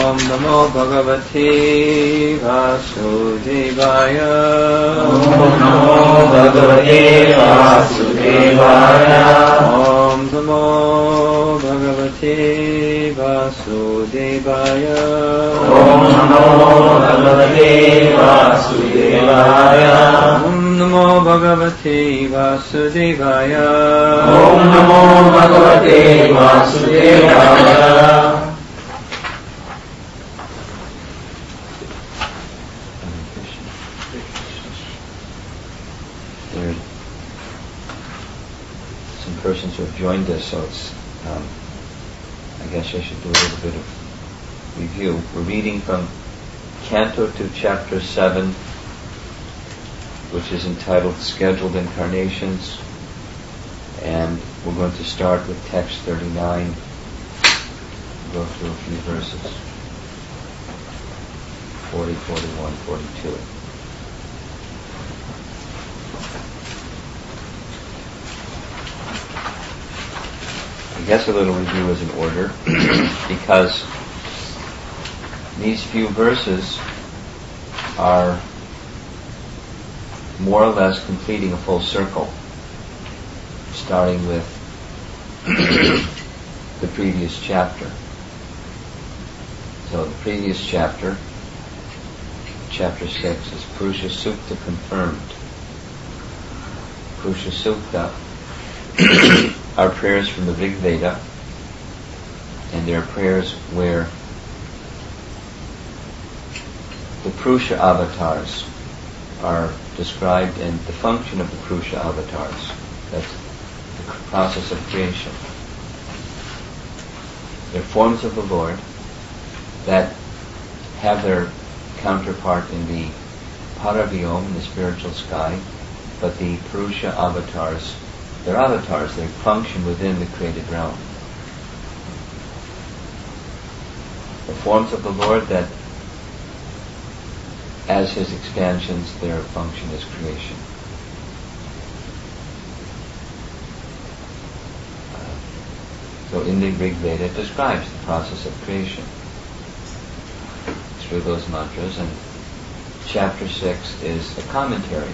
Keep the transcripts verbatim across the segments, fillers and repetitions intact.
Om Namo Bhagavate Vasudevaya. Om Namo Bhagavate Vasudevaya. Om Namo Bhagavate Vasudevaya. Om Namo Bhagavate Vasudevaya. Om Namo Bhagavate Vasudevaya. Om Namo Bhagavate Vasudevaya. There are some persons who have joined us, so it's, um, I guess I should do a little bit of review. We're reading from Canto two, Chapter seven, which is entitled Scheduled Incarnations, and we're going to start with text thirty-nine, go through a few verses, forty, forty-one, forty-two. I guess a little review is in order, because these few verses are more or less completing a full circle, starting with the previous chapter. So the previous chapter, chapter six, is Purusha Sukta confirmed. Purusha Sukta are prayers from the Rig Veda, and they're prayers where the Purusha avatars are described, and the function of the Purusha avatars, that's the process of creation. They're forms of the Lord that have their counterpart in the Paravyom, in the spiritual sky, but the Purusha avatars, they're avatars, they function within the created realm. The forms of the Lord that, as His expansions, their function is creation. Uh, so in the Rig Veda it describes the process of creation through those mantras, and chapter six is a commentary,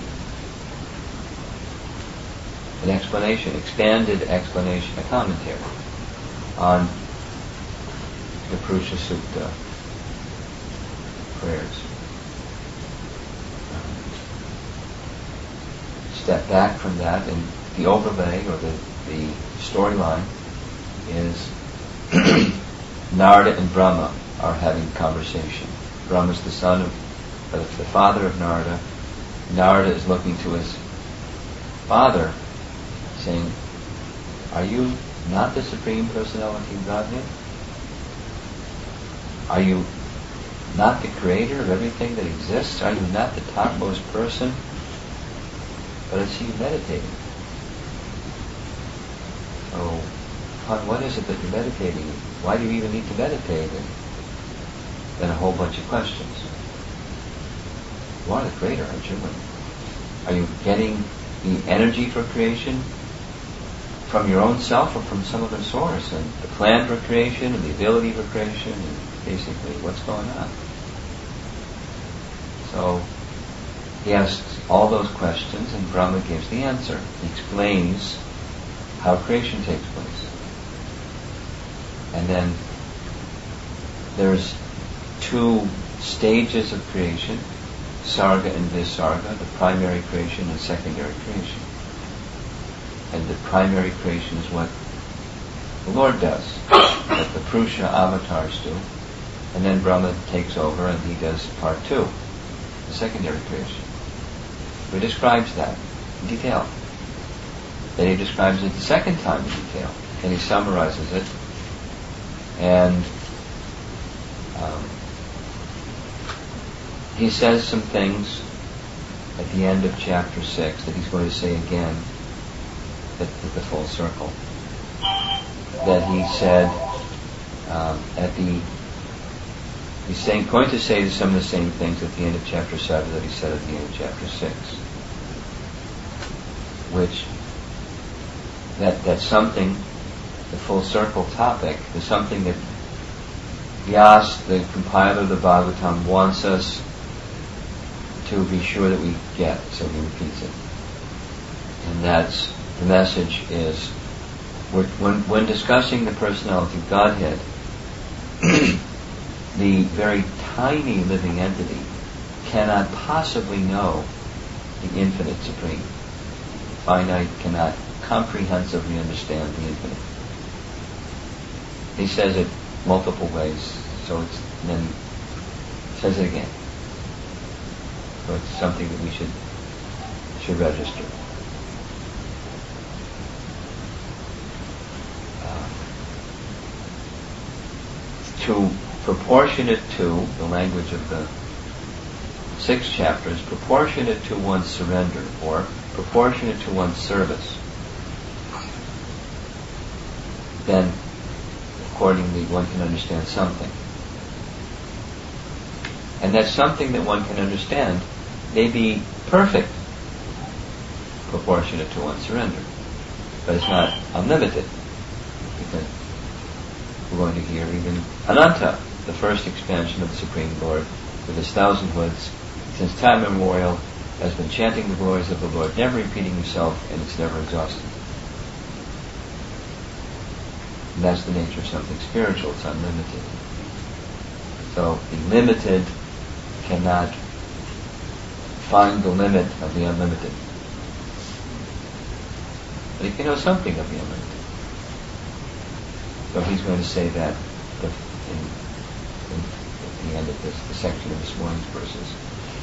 an explanation, expanded explanation, a commentary on the Purusha Sukta prayers. Step back from that, and the overlay or the, the storyline is Narada and Brahma are having conversation. Brahma is the son of, uh, the father of Narada. Narada is looking to his father, saying, "Are you not the Supreme Personality of Godhead? Are you not the creator of everything that exists? Are you not the topmost person? But I see you meditating. So, upon what is it that you're meditating? Why do you even need to meditate?" And then a whole bunch of questions. You are the creator, aren't you? Are you getting the energy for creation from your own self or from some other source? And the plan for creation and the ability for creation, and basically what's going on? So he asks all those questions, and Brahma gives the answer. He explains how creation takes place. And then there's two stages of creation, Sarga and Visarga, the primary creation and secondary creation. And the primary creation is what the Lord does, what the Purusha avatars do. And then Brahma takes over and he does part two, the secondary creation. He describes that in detail. Then he describes it the second time in detail. Then he summarizes it. And um, he says some things at the end of chapter six that he's going to say again at, at the full circle. That he said um, at the he's saying going to say some of the same things at the end of chapter seven that he said at the end of chapter six. Which that that something, the full circle topic, is something that Vyas, the compiler of the Bhagavatam, wants us to be sure that we get, so he repeats it. And that's, the message is, we're, when, when discussing the personality of Godhead, the very tiny living entity cannot possibly know the infinite supreme. Finite cannot comprehensively understand the infinite. He says it multiple ways, so it's, and then he says it again. So it's something that we should should register. Uh, to proportionate to the language of the sixth chapter is proportionate to one's surrender, or proportionate to one's service. Then, accordingly, one can understand something. And that something that one can understand may be perfect, proportionate to one's surrender. But it's not unlimited, because we're going to hear even Ananta, the first expansion of the Supreme Lord, with his thousand hoods, since time immemorial, has been chanting the glories of the Lord, never repeating himself, and it's never exhausted. And that's the nature of something spiritual, it's unlimited. So the limited cannot find the limit of the unlimited. But he can know something of the unlimited. So he's going to say that the, in, in, at the end of this, the section of this morning's verses.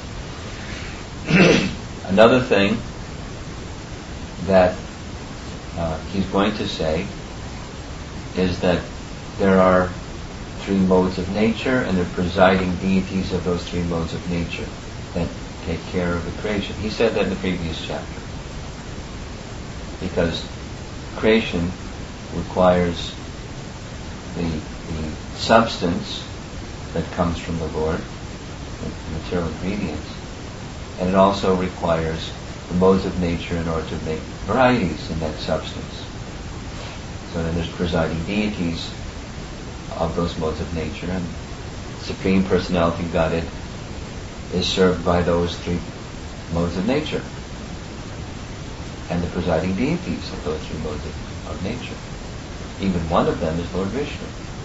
Another thing that uh, he's going to say is that there are three modes of nature, and the presiding deities of those three modes of nature that take care of the creation. He said that in the previous chapter. Because creation requires the, the substance that comes from the Lord, the material ingredients, and it also requires the modes of nature in order to make varieties in that substance. So then there's presiding deities of those modes of nature, and Supreme Personality of Godhead is served by those three modes of nature, and the presiding deities of those three modes of, of nature. Even one of them is Lord Vishnu.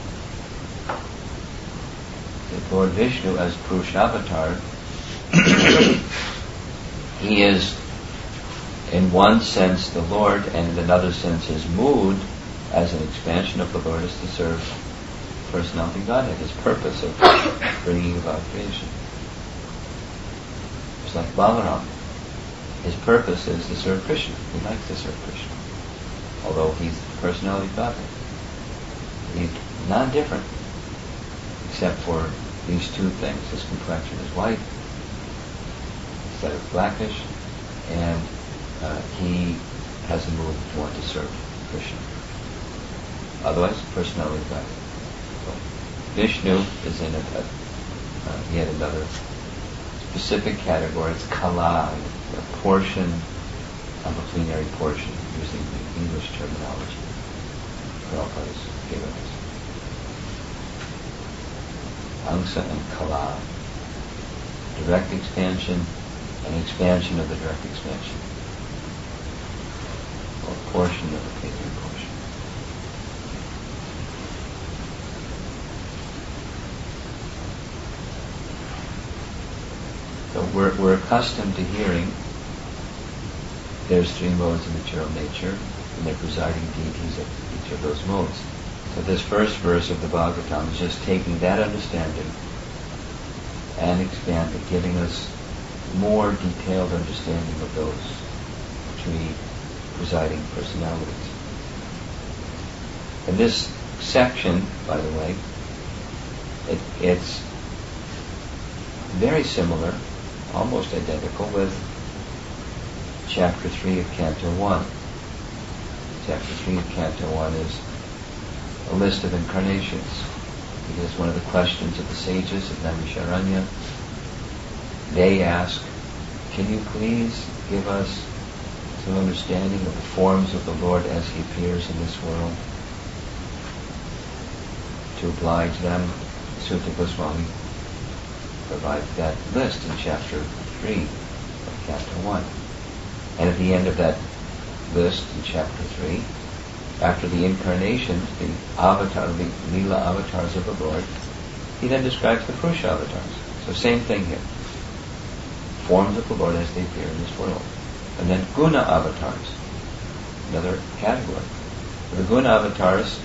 The Lord Vishnu, as Purushavatar, he is in one sense the Lord, and in another sense his mood as an expansion of the Lord is to serve Personality of Godhead, his purpose of bringing about creation. It's like Balaram. His purpose is to serve Krishna. He likes to serve Krishna. Although he's the Personality of Godhead. He's non-different, except for these two things. His complexion is white instead of blackish, and uh, he has a mood to want to serve Krishna. Otherwise, Personality of Godhead. Vishnu is in a, a uh, yet another specific category. It's kala, a portion of a plenary portion, using the English terminology Prabhupada has given us. Angsa and kala, direct expansion and expansion of the direct expansion, or portion of the plenary portion. So we're, we're accustomed to hearing there's three modes of material nature, and they're presiding deities of each of those modes. So this first verse of the Bhagavatam is just taking that understanding and expanding, giving us more detailed understanding of those three presiding personalities. And this section, by the way, it, it's very similar, almost identical with chapter three of Canto one. Chapter three of Canto one is a list of incarnations. Because one of the questions of the sages of Naimisharanya, they ask, can you please give us some understanding of the forms of the Lord as he appears in this world, to oblige them Sutta Goswami provides that list in chapter three of chapter one. And at the end of that list in chapter three, after the incarnations, the avatar, the Leela avatars of the Lord, he then describes the Purusha avatars. So same thing here. Forms of the Lord as they appear in this world. And then Guna avatars, another category. The Guna avatars,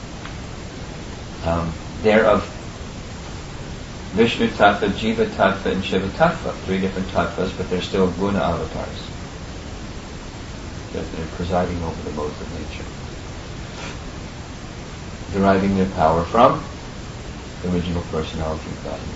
um, they're of Vishnu Tattva, Jiva Tattva, and Shiva Tattva. Three different tattvas, but they're still Guna avatars. They're, they're presiding over the modes of nature. Deriving their power from the original personality of God.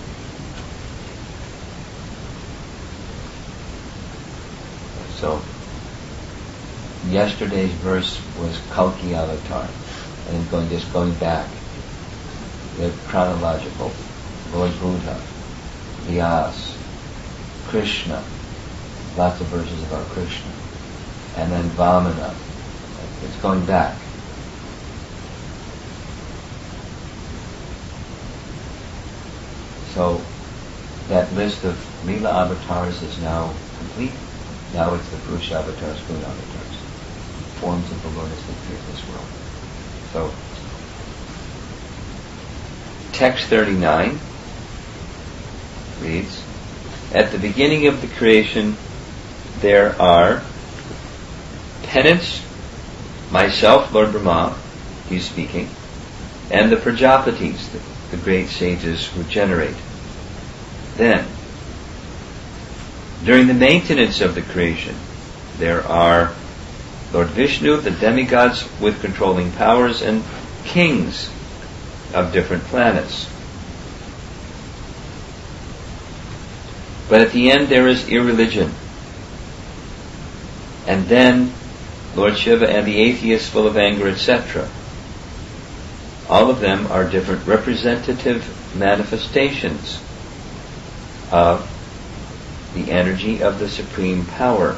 So, yesterday's verse was Kalki avatar, and then going just going back, the chronological, Lord Buddha, Vyas, Krishna, lots of verses about Krishna, and then Vamana. It's going back. So that list of Leela avatars is now complete. Now it's the Purusha avatars, Guna avatars, forms of the Lord as they appear in this world. So, text thirty-nine reads, at the beginning of the creation there are penance, myself, Lord Brahma, he's speaking, and the Prajapatis, the, the great sages who generate. Then, during the maintenance of the creation, there are Lord Vishnu, the demigods with controlling powers, and kings of different planets. But at the end there is irreligion. And then Lord Shiva and the atheists full of anger, et cetera. All of them are different representative manifestations of the energy of the supreme power,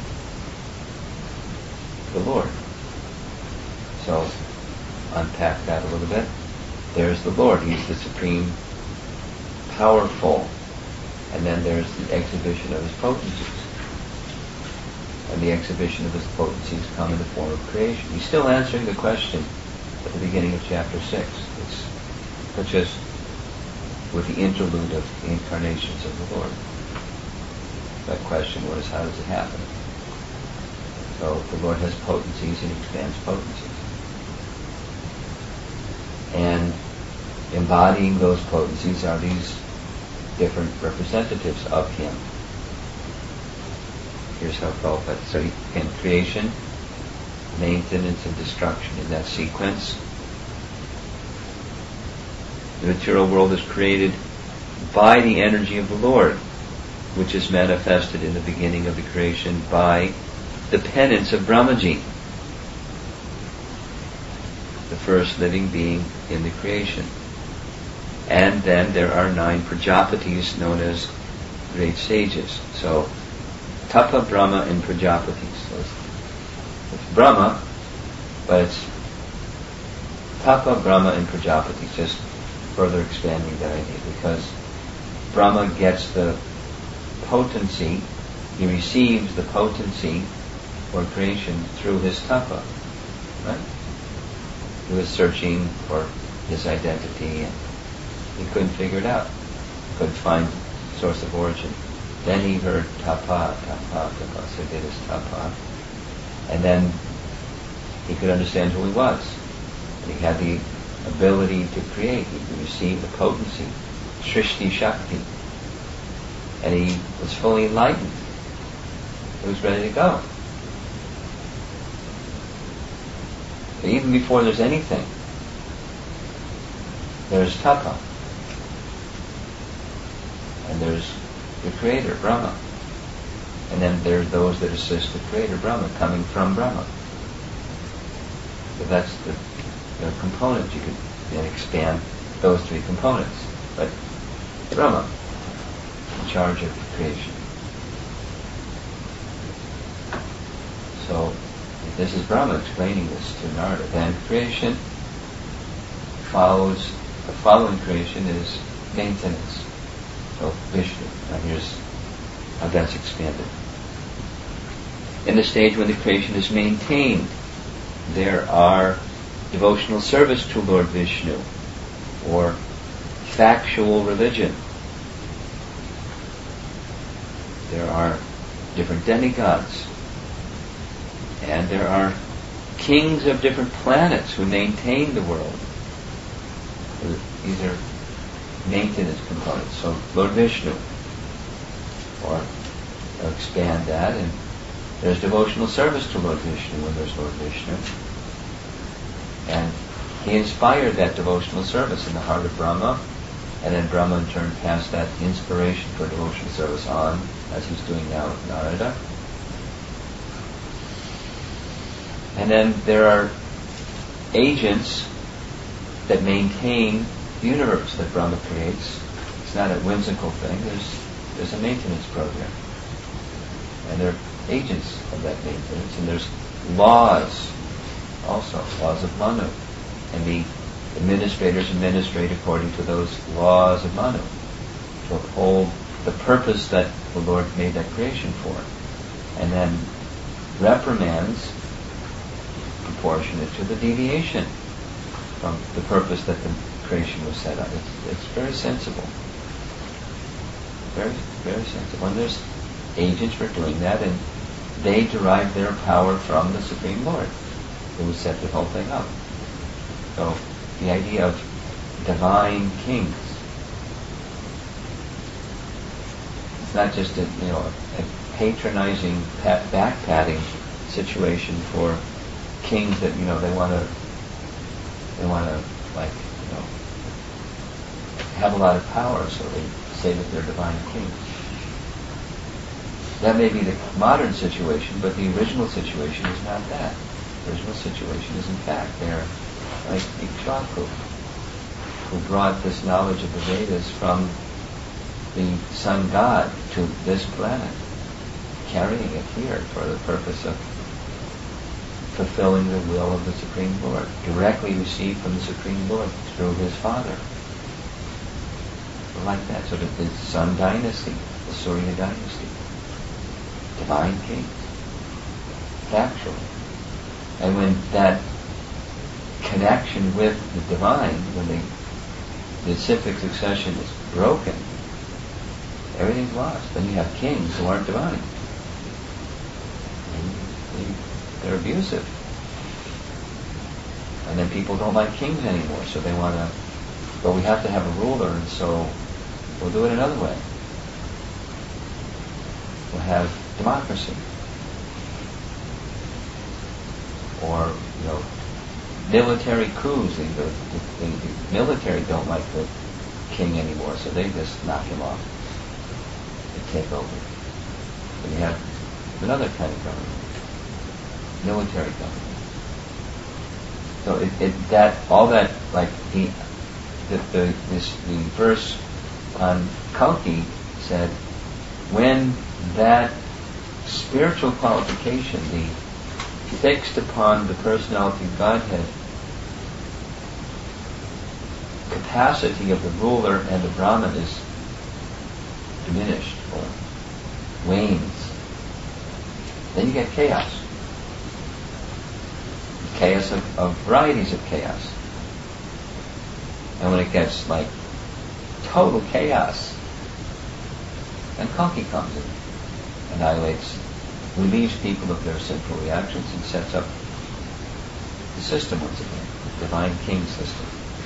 the Lord. So, unpack that a little bit. There's the Lord. He's the supreme, powerful. And then there's the exhibition of his potencies. And the exhibition of his potencies come in the form of creation. He's still answering the question at the beginning of chapter six. It's such as with the interlude of the incarnations of the Lord. That question was, how does it happen? So the Lord has potencies and expands potencies. And embodying those potencies are these different representatives of him. Here's how Prabhupada, so in creation, maintenance and destruction in that sequence. The material world is created by the energy of the Lord, which is manifested in the beginning of the creation by the penance of Brahmaji, the first living being in the creation. And then there are nine Prajapatis known as great sages. So, Tapa, Brahma, and Prajapatis. So it's, it's Brahma, but it's Tapa, Brahma, and Prajapatis, just further expanding that idea, because Brahma gets the potency, he receives the potency for creation through his tapa, right? He was searching for his identity and he couldn't figure it out. He couldn't find source of origin. Then he heard tapa, tapa, tapa, so he did his tapa. And then he could understand who he was. And he had the ability to create. He received the potency, Srishti Shakti. And he was fully enlightened. He was ready to go. But even before there's anything, there's tapa. And there's the creator, Brahma. And then there are those that assist the creator, Brahma, coming from Brahma. So that's the, the component. You could then expand those three components. But Brahma, in charge of creation. So, this is Brahma explaining this to Narada. Then creation follows the following creation is maintenance. So Vishnu. Now here's how that's expanded. In the stage when the creation is maintained, there are devotional service to Lord Vishnu, or factual religion. There are different demigods, and there are kings of different planets who maintain the world. These are maintenance components. So Lord Vishnu, or I'll expand that, and there's devotional service to Lord Vishnu when there's Lord Vishnu. And he inspired that devotional service in the heart of Brahma, and then Brahma in turn passed that inspiration for devotional service on, as he's doing now with Narada. And then there are agents that maintain the universe that Brahma creates. It's not a whimsical thing. There's there's a maintenance program. And there are agents of that maintenance. And there's laws also, laws of Manu. And the administrators administrate according to those laws of Manu to uphold the purpose that the Lord made that creation for. And then reprimands proportionate to the deviation from the purpose that the creation was set up. It's, it's very sensible. Very, very sensible. And there's agents for doing that, and they derive their power from the Supreme Lord, who set the whole thing up. So the idea of divine kings, it's not just a, you know, a patronizing, pat, back-patting situation for kings that, you know, they want to, they want to, like, you know, have a lot of power, so they say that they're divine kings. That may be the modern situation, but the original situation is not that. The original situation is, in fact, they're like Ikshvaku, who brought this knowledge of the Vedas from the sun god to this planet, carrying it here for the purpose of fulfilling the will of the Supreme Lord, directly received from the Supreme Lord through his father. Like that, sort of the Sun dynasty, the Surya dynasty, divine kings, factually. And when that connection with the divine, when the, the cyclic succession is broken, everything's lost. Then you have kings who aren't divine. And they, they're abusive. And then people don't like kings anymore, so they want to, but we have to have a ruler, and so we'll do it another way. We'll have democracy. Or, you know, military coups. The, the, the, the military don't like the king anymore, so they just knock him off. They take over. And you have another kind of government. Military government. So it, it that all that, like the the, the this the verse on Kalki said, when that spiritual qualification, the fixed upon the personality of Godhead capacity of the ruler and the Brahman is diminished or wanes, then you get chaos. Chaos of, of varieties of chaos. And when it gets like total chaos, then Kalki comes and annihilates, relieves people of their sinful reactions and sets up the system once again, the divine king system.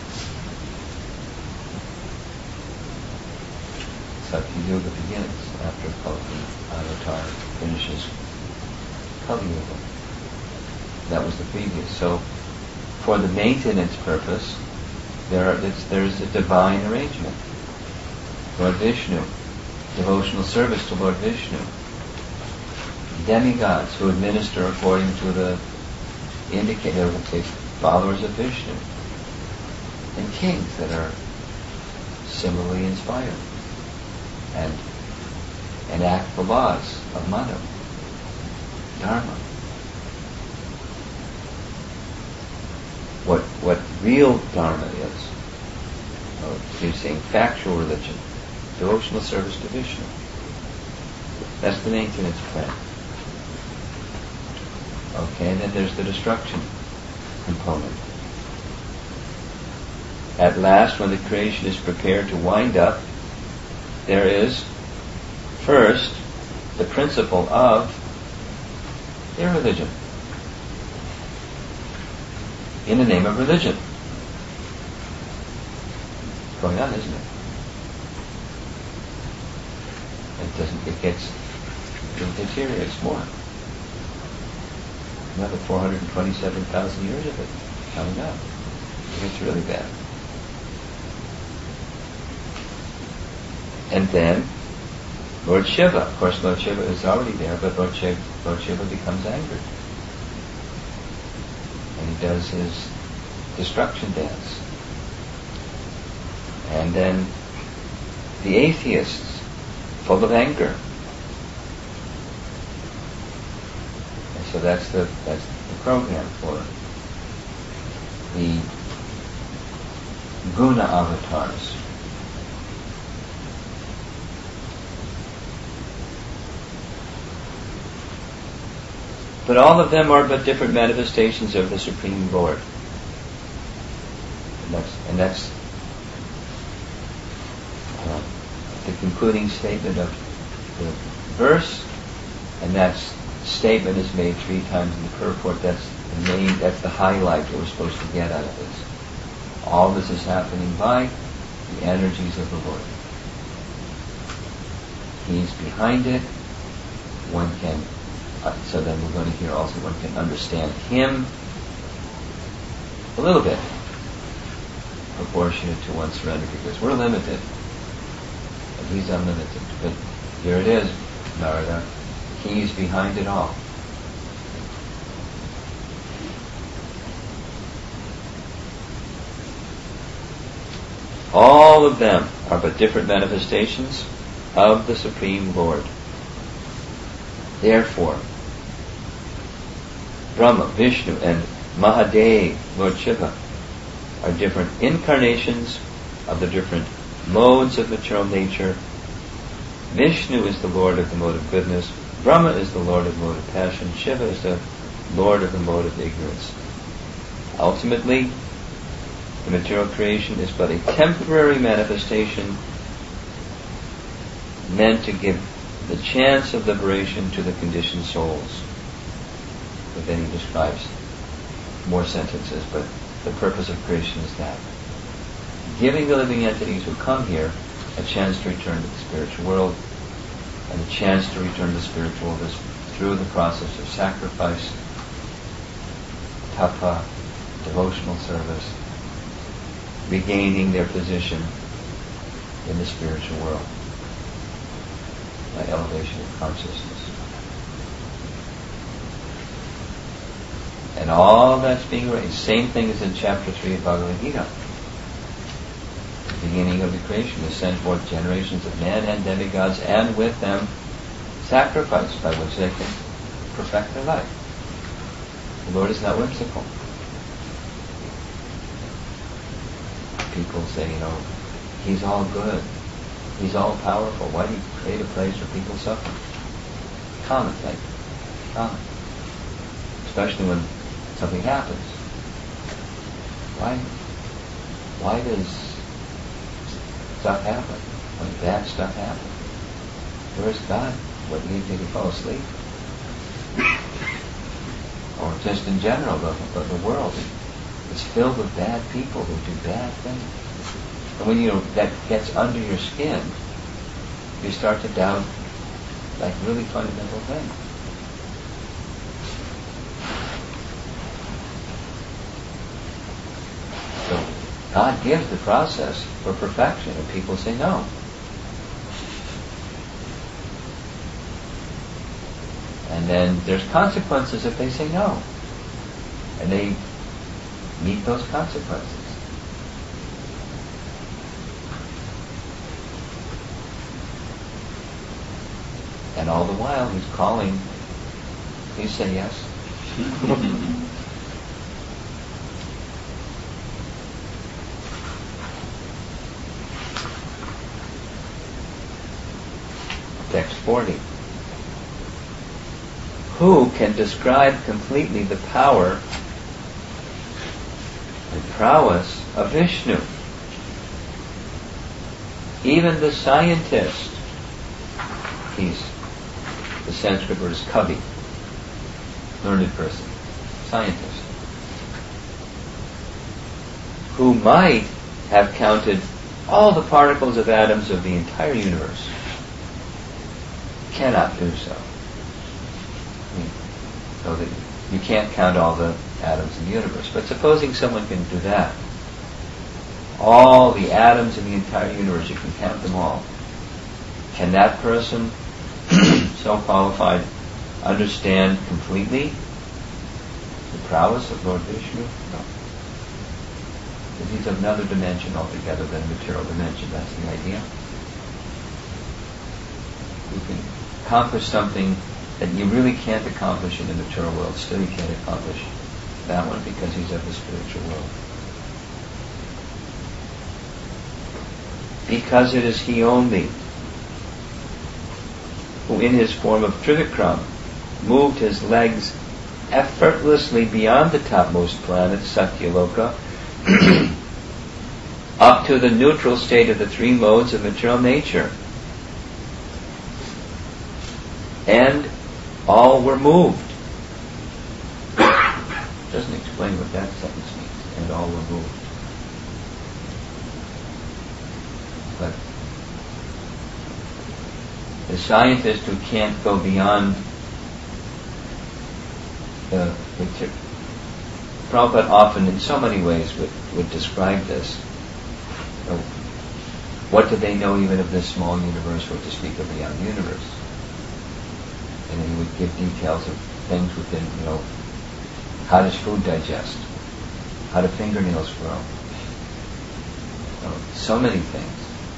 Satya Yuga begins after Kalki Avatar finishes Kali Yuga. That was the previous. So, for the maintenance purpose, there are, there's a divine arrangement. Lord Vishnu, devotional service to Lord Vishnu. Demigods who administer according to the indicator, let's say, followers of Vishnu. And kings that are similarly inspired and enact the laws of Manu, Dharma. What what real Dharma is, Oh, he's saying factual religion, devotional service to Vishnu. That's the maintenance plan. Okay, and then there's the destruction component. At last, when the creation is prepared to wind up, there is first the principle of irreligion. In the name of religion. It's going on, isn't it? It doesn't, it gets, it deteriorates more. Another four hundred twenty-seven thousand years of it coming up. It gets really bad. And then, Lord Shiva, of course Lord Shiva is already there, but Lord Shiva, Lord Shiva becomes angered. And he does his destruction dance. And then the atheists, full of anger. And so that's the that's the program for the guna avatars. But all of them are but different manifestations of the Supreme Lord. And that's, and that's uh, the concluding statement of the verse, and that statement is made three times in the purport. That's the main, that's the highlight that we're supposed to get out of this. All this is happening by the energies of the Lord. He's behind it. One can Uh, so then we're going to hear also one can understand him a little bit, proportionate to one's surrender, because we're limited, and he's unlimited. But here it is, Narada. He's behind it all. All of them are but different manifestations of the Supreme Lord. Therefore, Brahma, Vishnu, and Mahadev, Lord Shiva, are different incarnations of the different modes of material nature. Vishnu is the Lord of the mode of goodness. Brahma is the Lord of the mode of passion. Shiva is the Lord of the mode of ignorance. Ultimately, the material creation is but a temporary manifestation meant to give the chance of liberation to the conditioned souls. But then he describes more sentences, but the purpose of creation is that. Giving the living entities who come here a chance to return to the spiritual world, and a chance to return to the spiritual world is through the process of sacrifice, tapa, devotional service, regaining their position in the spiritual world by elevation of consciousness. And all that's being raised. Same thing as in chapter three of Bhagavad Gita. The beginning of the creation is sent forth generations of men and demigods, and with them sacrifice by which they can perfect their life. The Lord is not whimsical. People say, you know, He's all good. He's all powerful. Why do you create a place where people suffer? Common thing. Common. Especially when something happens. Why? Why does stuff happen? When bad stuff happens? Where's God? What do you think? You fall asleep? Or just in general, the, the, the world is filled with bad people who do bad things. And when you that gets under your skin, you start to doubt like really fundamental things. So God gives the process for perfection, and people say no. And then there's consequences if they say no. And they meet those consequences. And all the while He's calling, please say yes. text forty. Who can describe completely the power and prowess of Vishnu? Even the scientist, he's, the Sanskrit word is kavi, learned person, scientist, who might have counted all the particles of atoms of the entire universe, cannot do so. I mean, so that you can't count all the atoms in the universe. But supposing someone can do that, all the atoms in the entire universe, you can count them all. Can that person, so qualified, understand completely the prowess of Lord Vishnu? No. Because he's of another dimension altogether than material dimension. That's the idea. You can accomplish something that you really can't accomplish in the material world. Still you can't accomplish that one because he's of the spiritual world. Because it is he only who in his form of Trivikram moved his legs effortlessly beyond the topmost planet, Satyaloka, up to the neutral state of the three modes of material nature. And all were moved. Doesn't explain what that sentence means. And all were moved. But the scientist who can't go beyond the material, Prabhupada often in so many ways would, would describe this. You know, what do they know even of this small universe, or to speak of beyond the universe? And then he would give details of things within, you know, how does food digest? How do fingernails grow? You know, so many things.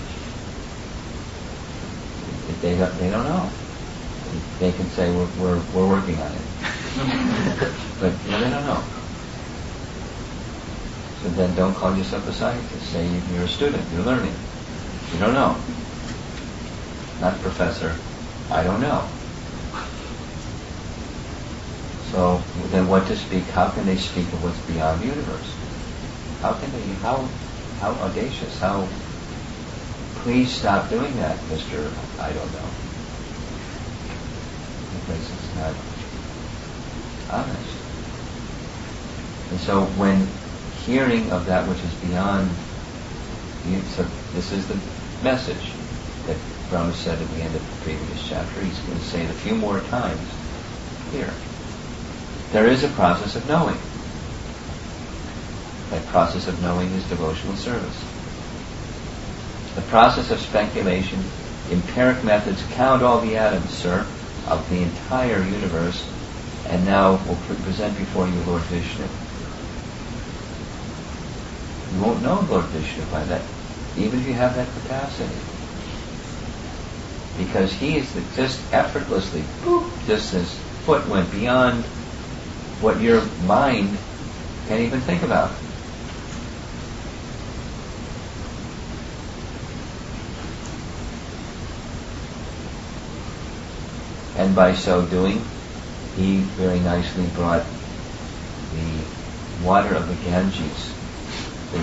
They don't, they don't know. They can say, we're, we're, we're working on it. But you know, they don't know. So then don't call yourself a scientist. Say you're a student, you're learning. You don't know. Not professor. I don't know. So then what to speak? How can they speak of what's beyond the universe? How can they, how, how audacious, how, please stop doing that, Mister I don't know. Because it's not honest. And so when hearing of that which is beyond, so this is the message that Brahma said at the end of the previous chapter. He's going to say it a few more times here. There is a process of knowing. That process of knowing is devotional service. The process of speculation, empiric methods count all the atoms, sir, of the entire universe, and now will pre- present before you Lord Vishnu. You won't know Lord Vishnu by that, even if you have that capacity. Because he is the, just effortlessly, boop, just his foot went beyond what your mind can't even think about. And by so doing, he very nicely brought the water of the Ganges, the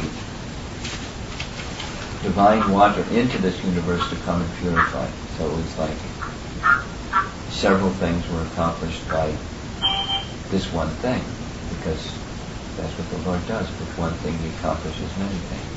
divine water, into this universe to come and purify. So it was like several things were accomplished by this one thing, because that's what the Lord does. With one thing he accomplishes many things.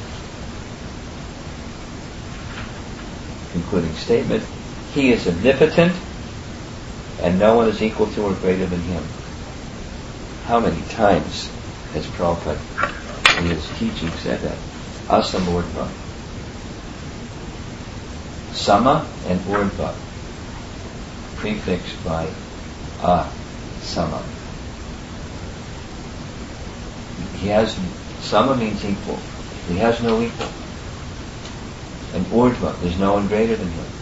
Concluding statement, he is omnipotent, and no one is equal to or greater than him. How many times has Prabhupada in his teaching said that? Asam Urdhva. Sama and Urdhva, prefixed by a sama. He has, sama means equal. He has no equal. And Urdhva, there's no one greater than him.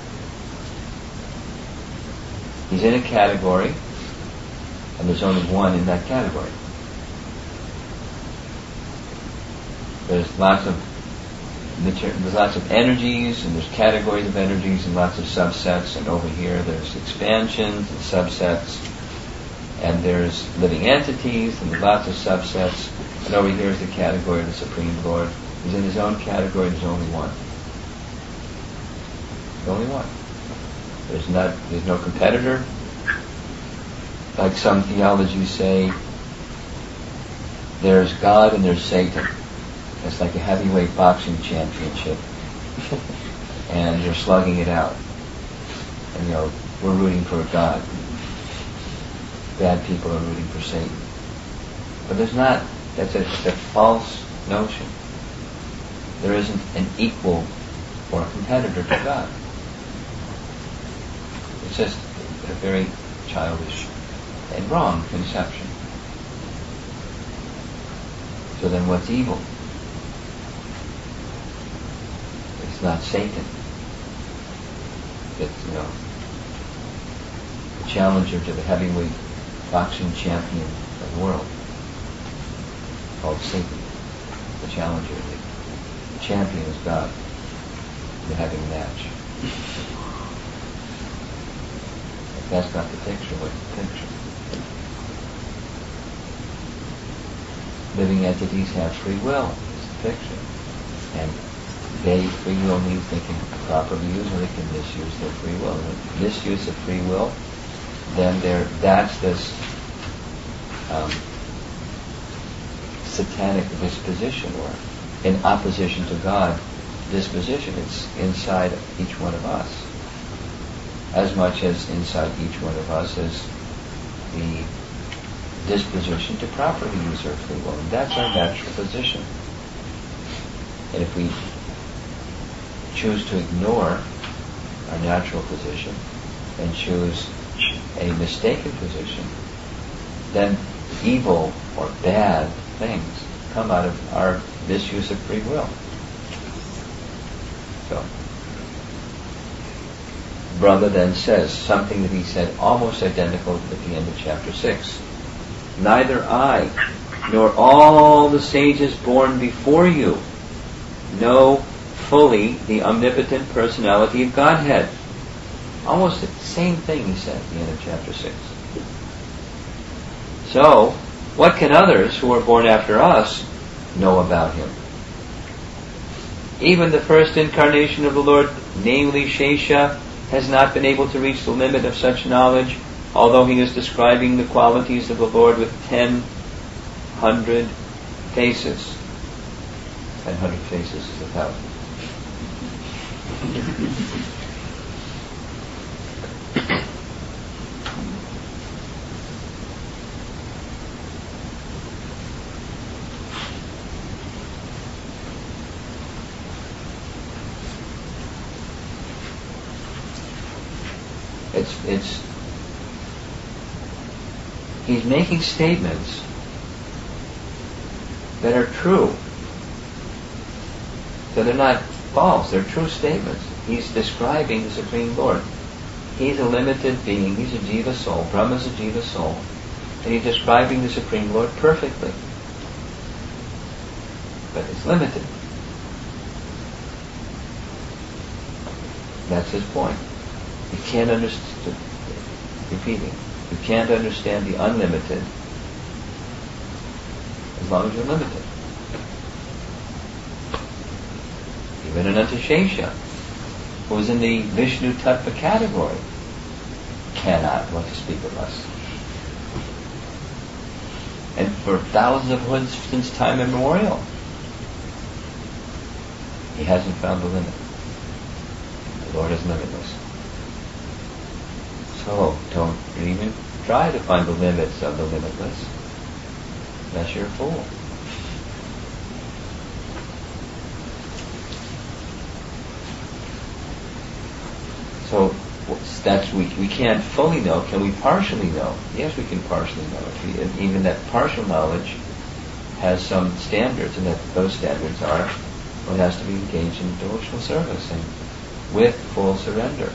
He's in a category, and there's only one in that category. There's lots of mater- there's lots of energies, and there's categories of energies and lots of subsets, and over here there's expansions and subsets, and there's living entities, and there's lots of subsets, and over here is the category of the Supreme Lord. He's in his own category, there's only one. There's only one. There's not, there's no competitor. Like some theologies say, there's God and there's Satan. It's like a heavyweight boxing championship. And you're slugging it out. And you know, we're rooting for God. Bad people are rooting for Satan. But there's not, that's a, it's a false notion. There isn't an equal or a competitor to God. It's just a very childish and wrong conception. So then what's evil? It's not Satan. It's, you know, the challenger to the heavyweight boxing champion of the world, called Satan. The challenger. The champion is God. They're having a match. That's not the picture. What's the picture? Living entities have free will. It's the picture. And they, free will means they can properly use or they can misuse their free will. And if misuse of free will, then there, that's this um, satanic disposition, or in opposition to God disposition. It's inside each one of us. As much as inside each one of us is the disposition to properly use our free will. And that's our natural position. And if we choose to ignore our natural position and choose a mistaken position, then evil or bad things come out of our misuse of free will. So, Brahma then says something that he said almost identical at the end of chapter six. Neither I nor all the sages born before you know fully the omnipotent personality of Godhead. Almost the same thing he said at the end of chapter six. So, what can others who are born after us know about him? Even the first incarnation of the Lord, namely Shesha, has not been able to reach the limit of such knowledge, although he is describing the qualities of the Lord with ten hundred faces. Ten hundred faces is a thousand. It's, it's, he's making statements that are true. So they're not false, they're true statements. He's describing the Supreme Lord. He's a limited being, he's a Jiva soul, Brahma's a Jiva soul, and he's describing the Supreme Lord perfectly. But it's limited. That's his point. You can't understand, repeating, you can't understand the unlimited as long as you're limited. Even Ananta Shesha, who is in the Vishnu Tattva category, cannot, what to speak of us. And for thousands of hoods since time immemorial, he hasn't found the limit. The Lord is limitless. So don't even try to find the limits of the limitless, unless you're a fool. So that's we we can't fully know. Can we partially know? Yes, we can partially know. If we, and even that partial knowledge has some standards, and that those standards are one has to be engaged in devotional service and with full surrender.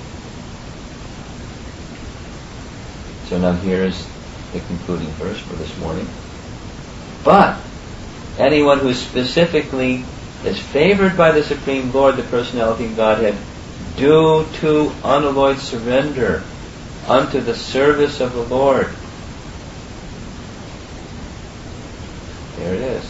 So now here's the concluding verse for this morning. But anyone who specifically is favored by the Supreme Lord, the Personality of Godhead, due to unalloyed surrender unto the service of the Lord. There it is.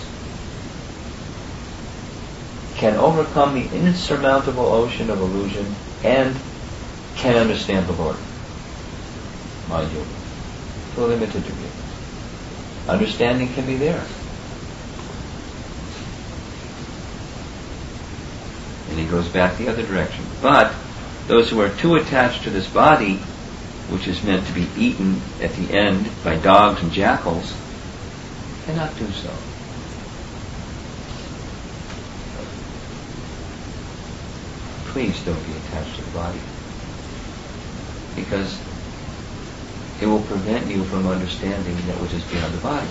Can overcome the insurmountable ocean of illusion and can understand the Lord. Mind you, to a limited degree. Understanding can be there. And he goes back the other direction. But those who are too attached to this body, which is meant to be eaten at the end by dogs and jackals, cannot do so. Please don't be attached to the body, because it will prevent you from understanding that which is beyond the body.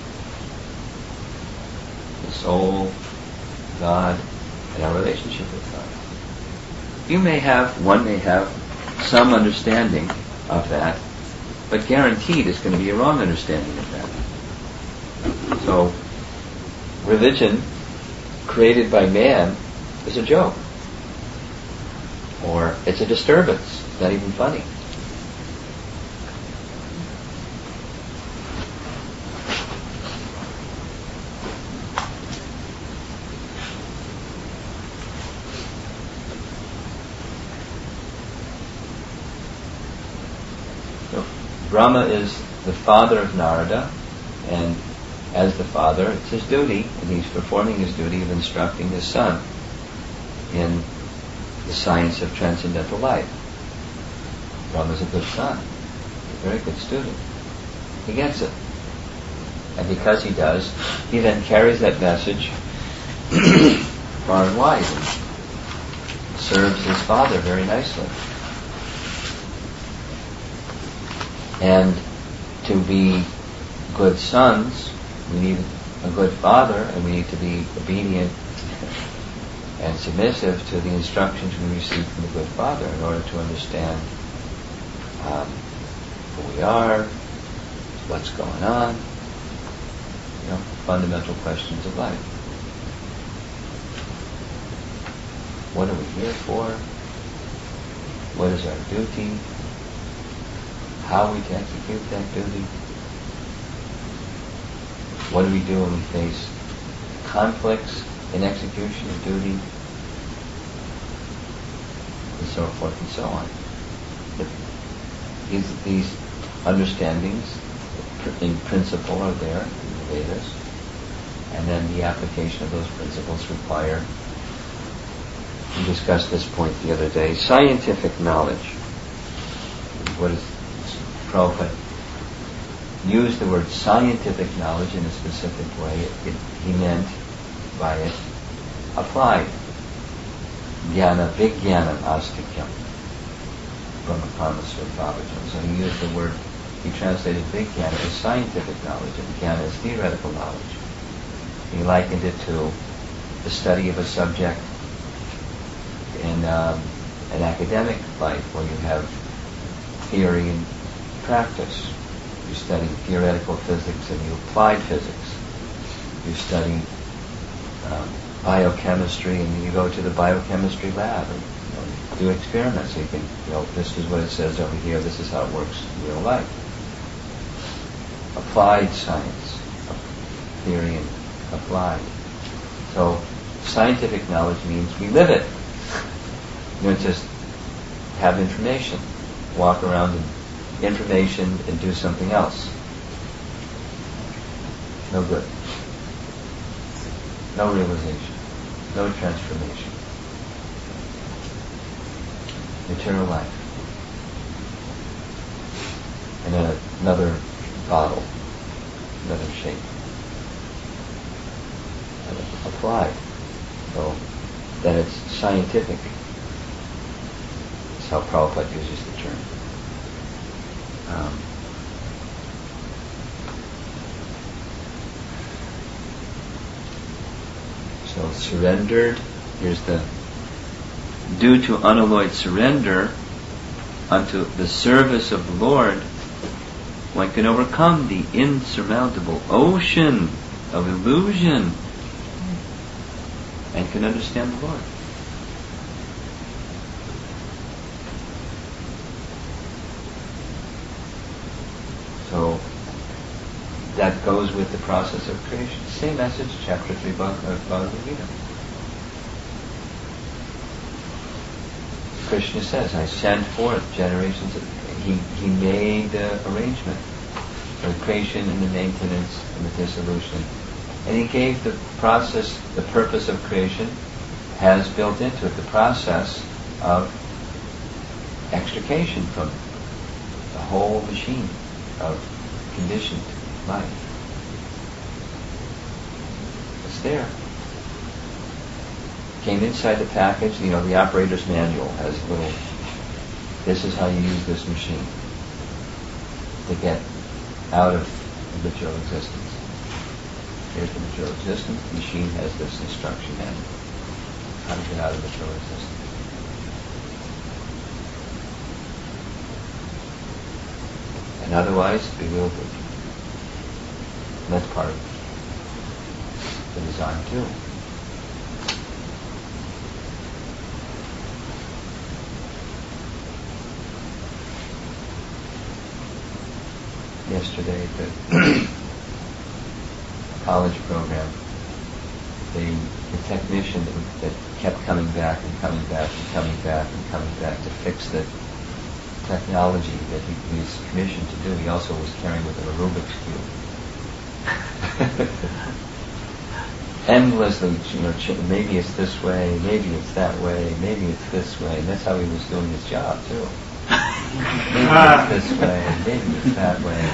The soul, God, and our relationship with God. You may have, one may have some understanding of that, but guaranteed it's going to be a wrong understanding of that. So, religion created by man is a joke. Or it's a disturbance. It's not even funny. So, Brahma is the father of Narada, and as the father, it's his duty, and he's performing his duty of instructing his son in the science of transcendental life. Brahma's a good son, a very good student. He gets it. And because he does, he then carries that message far and wide and serves his father very nicely. And to be good sons, we need a good father, and we need to be obedient and submissive to the instructions we receive from the good Father in order to understand um, who we are, what's going on, you know, fundamental questions of life. What are we here for? What is our duty? How are we to execute that duty? What do we do when we face conflicts in execution of duty, and so forth and so on. But these, these understandings in principle are there in the Vedas, and then the application of those principles require, we discussed this point the other day, scientific knowledge. What is Prabhupada used the word scientific knowledge in a specific way. It, it, he meant by it applied jnana vijnana astikyam from the Paramasvarupavajan. So he used the word, he translated vijnana as scientific knowledge and jnana as theoretical knowledge. He likened it to the study of a subject in um, an academic life where you have theory and practice. You study theoretical physics and you apply physics. You study um, biochemistry and you go to the biochemistry lab and you know, do experiments. So you can, you know, this is what it says over here, this is how it works in real life. Applied science, theory and applied. So scientific knowledge means we live it. You don't just have information, walk around and information and do something else. No good. No realization. No transformation. Eternal life. In a, another bottle, another shape. And applied. So that it's scientific. That's how Prabhupada uses the term. Um, so surrendered, here's the due to unalloyed surrender unto the service of the Lord, one can overcome the insurmountable ocean of illusion and can understand the Lord. So that goes with the process of creation. Same message, chapter three of Bhagavad Gita. Krishna says, I sent forth generations of... He, he made the arrangement for the creation and the maintenance and the dissolution. And he gave the process, the purpose of creation has built into it the process of extrication from the whole machine of conditioned life. It's there. Came inside the package, you know, the operator's manual has a little, this is how you use this machine to get out of material existence. Here's the material existence. The machine has this instruction manual. How to get out of material existence. And otherwise, bewildered. And that's part of the design too. Yesterday at the college program, the, the technician that, that kept coming back and coming back and coming back and coming back to fix the technology that he, he was commissioned to do, he also was carrying with him a Rubik's Cube. Endlessly, you know, maybe it's this way, maybe it's that way, maybe it's this way, and that's how he was doing his job too. Maybe it's this way, maybe it's that way.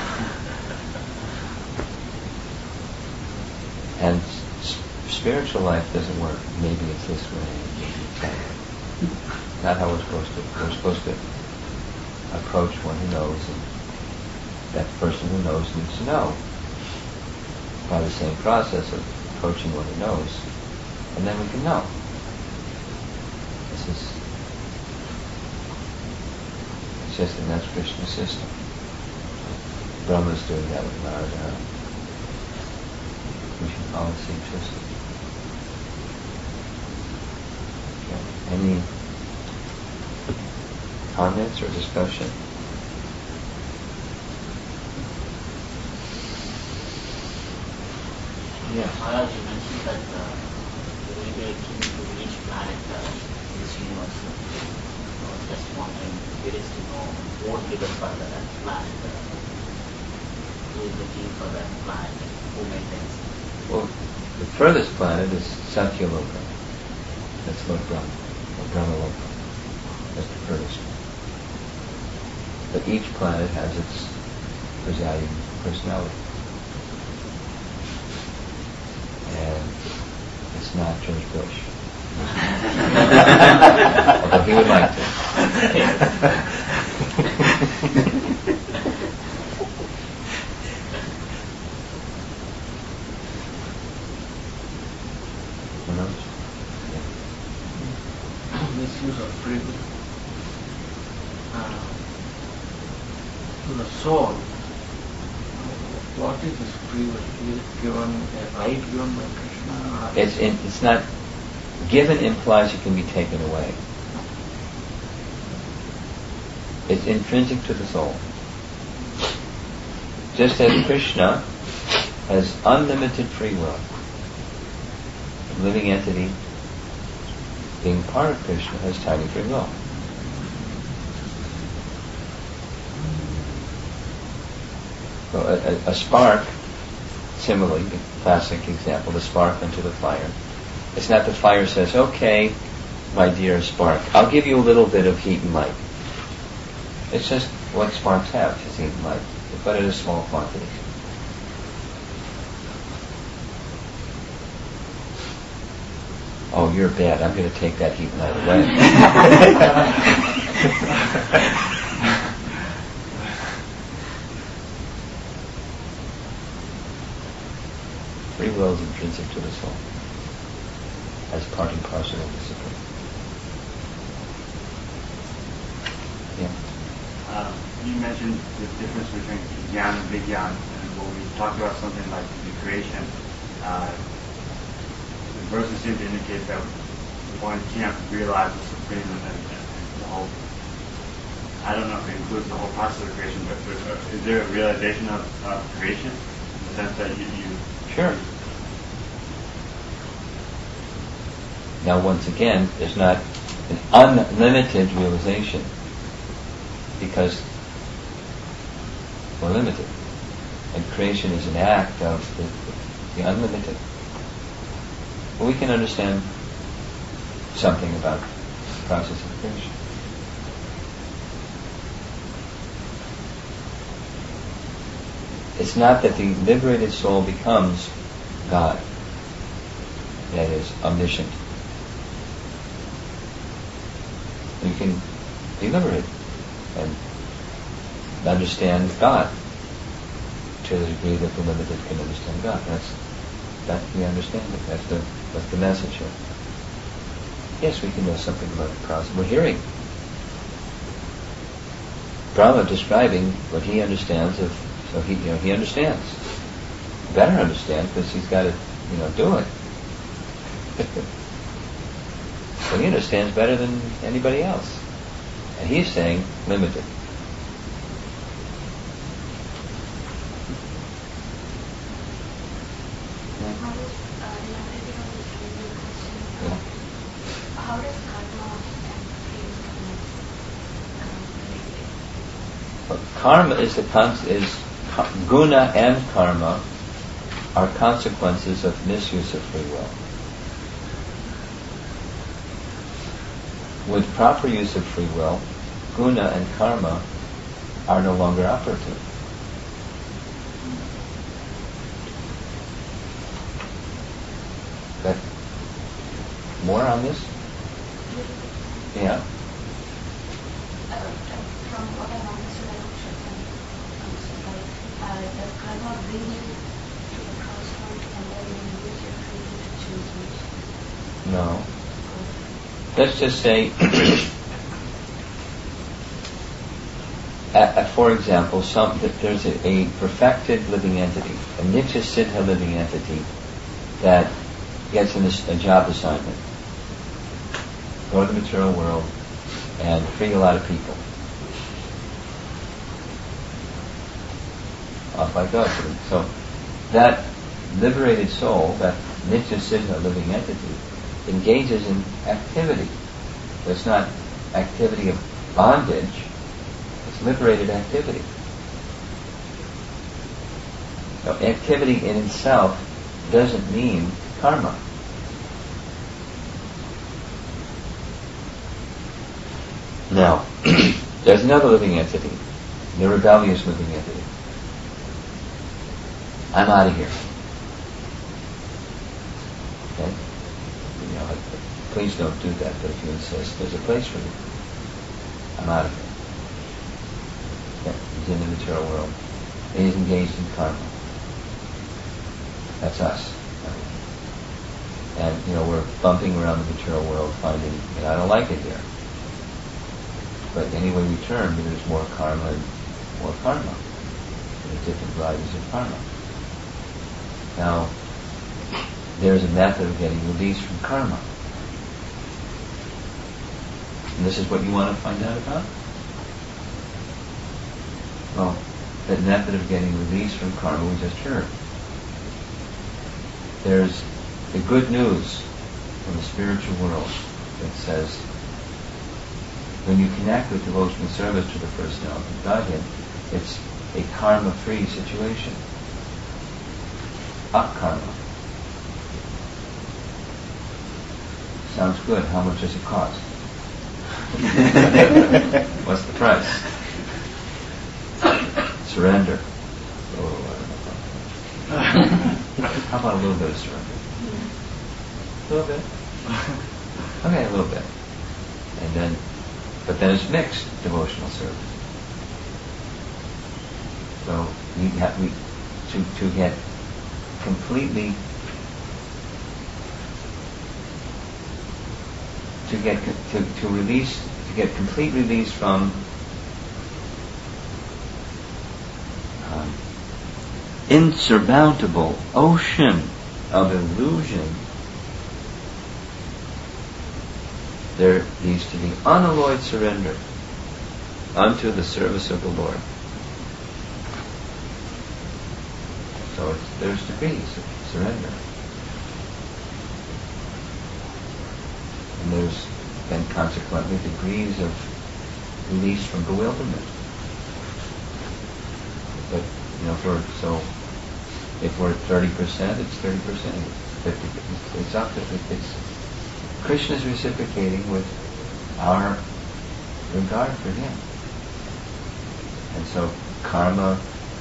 And s- spiritual life doesn't work. Maybe it's this way, maybe it's that way. Not how we're supposed to. We're supposed to approach one who knows, and that person who knows needs to know. By the same process of approaching one who knows, and then we can know. This is It's just and that's Krishna's system. Brahma's doing that with Narada. We should follow the same system. Okay. Any comments or discussion? Yeah. Maharaj, you mentioned that uh, the way they came to each planet uh, in this universe, uh, I was just wondering, curious to know more details about that planet. Uh, who is the king for that planet? Who maintains it? Well, the furthest planet is Satyaloka. That's Lord Brahma, or Brahmaloka. That's the furthest one. But each planet has its presiding personality. And it's not George Bush. Although he would like to. What else? Yeah. Misuse of free will. Uh, to the soul, what is this free will? Is it given a right given by Krishna? It's in, it's not given implies it can be taken away. It's intrinsic to the soul. Just as Krishna has unlimited free will, a living entity being part of Krishna has tiny free will. So a, a, a spark, similarly, the classic example, the spark into the fire. It's not the fire says, okay, my dear spark, I'll give you a little bit of heat and light. It's just what sparks have, just heat and light, but in a small quantity. Oh, you're bad. I'm going to take that heat and light away. Free will is intrinsic to the soul, as part and parcel of discipline. Yeah. Uh, you mentioned the difference between Jnana and Vigyan, and when we talked about something like the creation, uh, verses seem to indicate that one can't realize the supreme and, and, and the whole. I don't know if it includes the whole process of creation, but, but uh, is there a realization of, of creation in the sense that you, you Sure. Now, once again, there's not an unlimited realization because we're limited, and creation is an act of the, the unlimited. Well, we can understand something about the process of creation. It's not that the liberated soul becomes God, that is, omniscient. You can be liberated and understand God to the degree that the limited can understand God. That's that's the understanding. That's the that's the message here. Yes, we can know something about the process. We're hearing Brahma describing what he understands of. So he, you know, he understands. Better understand because he's got to, you know, do it. So he understands better than anybody else, and he's saying limited. How does karma and connect? Karma is the con- is guna and karma are consequences of misuse of free will. With proper use of free will, guna and karma are no longer operative. That more on this? Yeah. Uh, from what I understood, I don't sure if I understood right. Uh, does karma bring you to the crossroad and then you use your freedom to choose which? No. Let's just say, uh, for example, some, that there's a, a perfected living entity, a nitya siddha living entity that gets an, a job assignment. Go to the material world and free a lot of people. Off I go. So that liberated soul, that nitya siddha living entity, engages in activity. It's not activity of bondage, it's liberated activity. So activity in itself doesn't mean karma. Now, there's another living entity, the rebellious living entity. I'm out of here. Okay? You know, please don't do that, but if you insist, there's a place for you. I'm out of here. Okay? He's in the material world. He's engaged in karma. That's us. And, you know, we're bumping around the material world finding, you know, I don't like it here. But anyway we turn, there's more karma and more karma. There's different varieties of karma. Now, there's a method of getting released from karma. And this is what you want to find out about? Well, that method of getting released from karma we just heard. There's the good news from the spiritual world that says when you connect with devotional service to the personality of Godhead, it's a karma-free situation. Akarma. Sounds good. How much does it cost? What's the price? Surrender. Oh, I don't know. How about a little bit of surrender? A little bit? Okay, a little bit. And then, but then it's mixed devotional service. So we have we to to get completely to get to to release to get complete release from um, insurmountable ocean of illusion there needs to be unalloyed surrender unto the service of the Lord. So it's, there's degrees of surrender. And there's then consequently degrees of release from bewilderment. But, you know, for, so if we're at thirty percent, it's thirty percent. fifty percent. It's up to, it's, Krishna is reciprocating with our regard for him. And so karma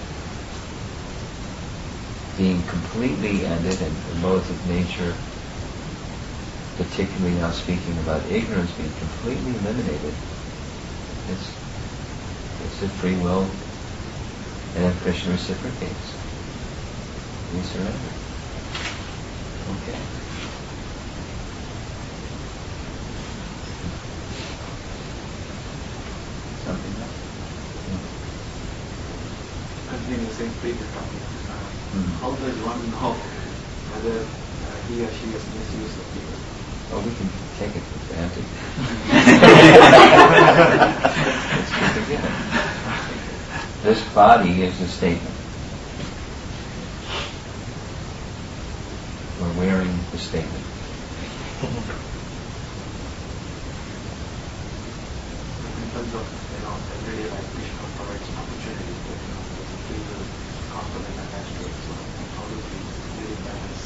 being completely ended and the modes of nature, particularly now speaking about ignorance being completely eliminated, it's, it's a free will, and then Krishna reciprocates. We surrender. Okay. Something else? Continuing the same previous topic, uh, Mhm. how does one know whether uh, he or she has misused the people? Oh, we can take it for granted. Let's keep it again. This body is a statement. We're wearing the statement. In terms of, you know, everyday life, Krishna provides opportunities, but, you know, there's a free will component attached to it. So how do we really balance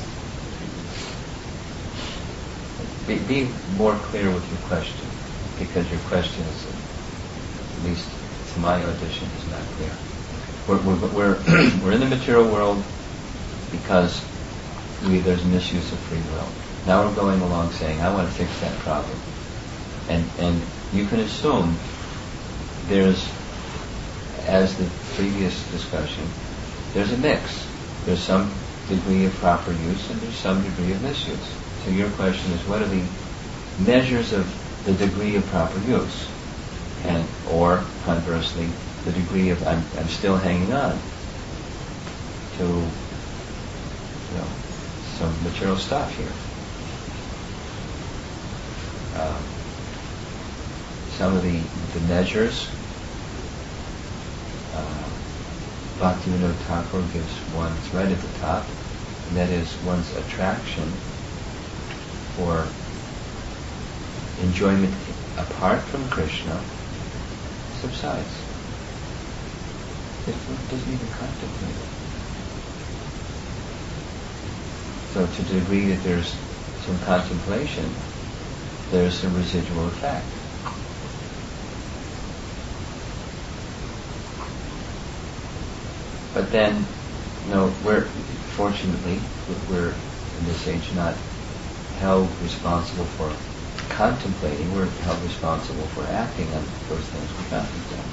between Be, be more clear with your question, because your question is, at least to my audition, is not clear. We're we're we're, we're in the material world because we, there's misuse of free will. Now we're going along saying, I want to fix that problem, and and you can assume there's, as the previous discussion, there's a mix. There's some degree of proper use and there's some degree of misuse. So your question is, what are the measures of the degree of proper use? And, or conversely, the degree of I'm, I'm still hanging on to, you know, some material stuff here. Um, some of the, the measures, uh, Bhaktivinoda Thakur gives one, it's right at the top, and that is one's attraction for enjoyment apart from Krishna subsides. It doesn't even contemplate it. So to the degree that there's some contemplation, there's some residual effect. But then, you know, we're, fortunately, we're in this age not held responsible for contemplating, we're held responsible for acting on those things we contemplate.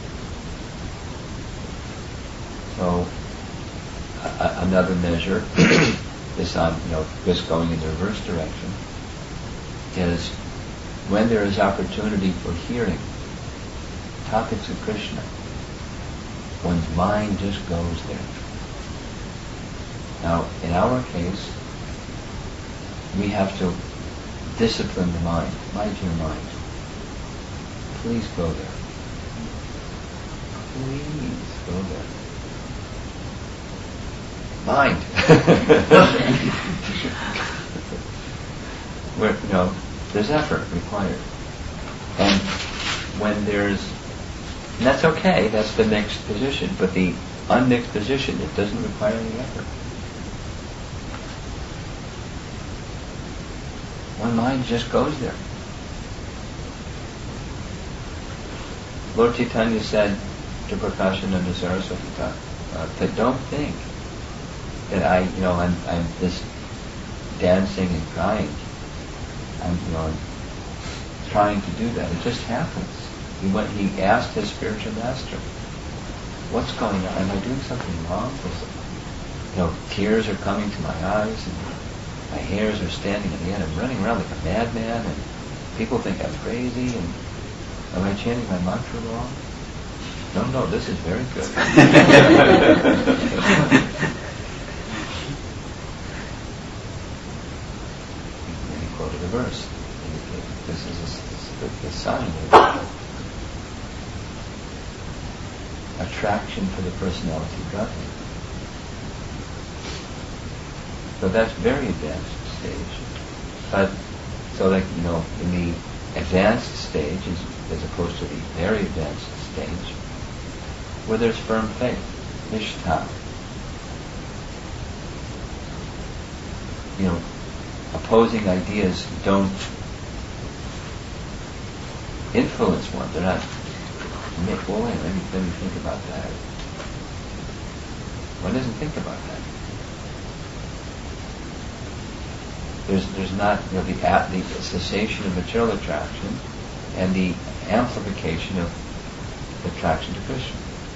So, a- another measure is on, you know, just going in the reverse direction, is when there is opportunity for hearing topics of Krishna, one's mind just goes there. Now, in our case, we have to discipline the mind. Mind your mind. Please go there. Please go there. Mind. Where, you know, there's effort required. And when there's, and that's okay, that's the mixed position, but the unmixed position, it doesn't require any effort. One mind just goes there. Lord Chaitanya said to Prakashananda Saraswati, uh, that don't think that I, you know, I'm, I'm this dancing and crying. I'm, you know, I'm trying to do that. It just happens. He went, he asked his spiritual master, what's going on? Am I doing something wrong? You know, tears are coming to my eyes and my hairs are standing on the end. I'm running around like a madman and people think I'm crazy and am I chanting my mantra wrong? No, no, this is very good. And he quoted a verse. This is a attraction for the personality of Godhead. So that's very advanced stage. But, so like, you know, in the advanced stage, as, as opposed to the very advanced stage, where there's firm faith, nishtha, you know, opposing ideas don't influence one. They're not, well, wait, let me, let me think about that. One doesn't think about that. There's, there's not, you know, the, the cessation of material attraction and the amplification of attraction to Krishna.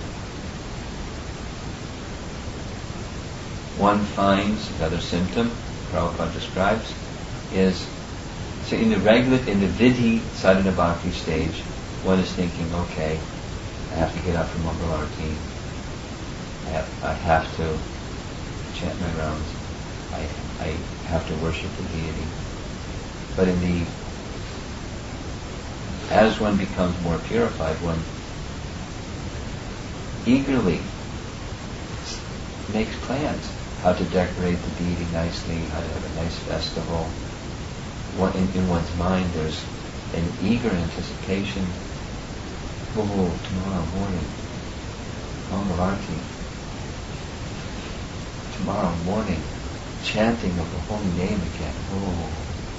One finds, another symptom, Prabhupada describes, is, so in the regular, in the vidhi sadhana bhakti stage, one is thinking, okay, I have to get up for Mangal Arati, I have, I have to chant my rounds, I, I have to worship the deity. But in the, as one becomes more purified, one eagerly makes plans how to decorate the deity nicely, how to have a nice festival. One, in, in one's mind there's an eager anticipation. Oh, tomorrow morning, Mangal Arati. Tomorrow morning, chanting of the holy name again. Oh.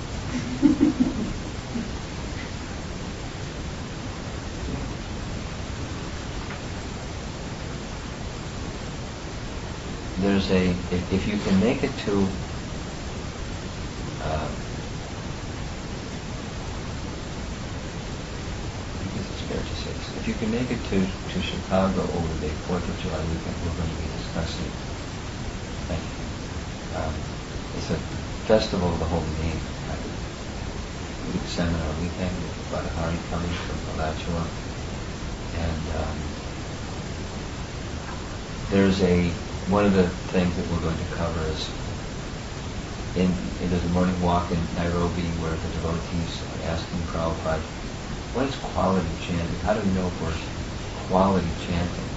There's a, if, if you can make it to, uh, I guess it's fair to say, so if you can make it to, to Chicago over the fourth of July weekend, we're going to be discussing, thank you. Um, it's a festival of the holy name, kind of big seminar weekend with Badahari coming from Alachua, and um, there's a one of the things that we're going to cover is in, in there's a morning walk in Nairobi where the devotees are asking Prabhupada, what is quality chanting? How do we know if we're quality chanting?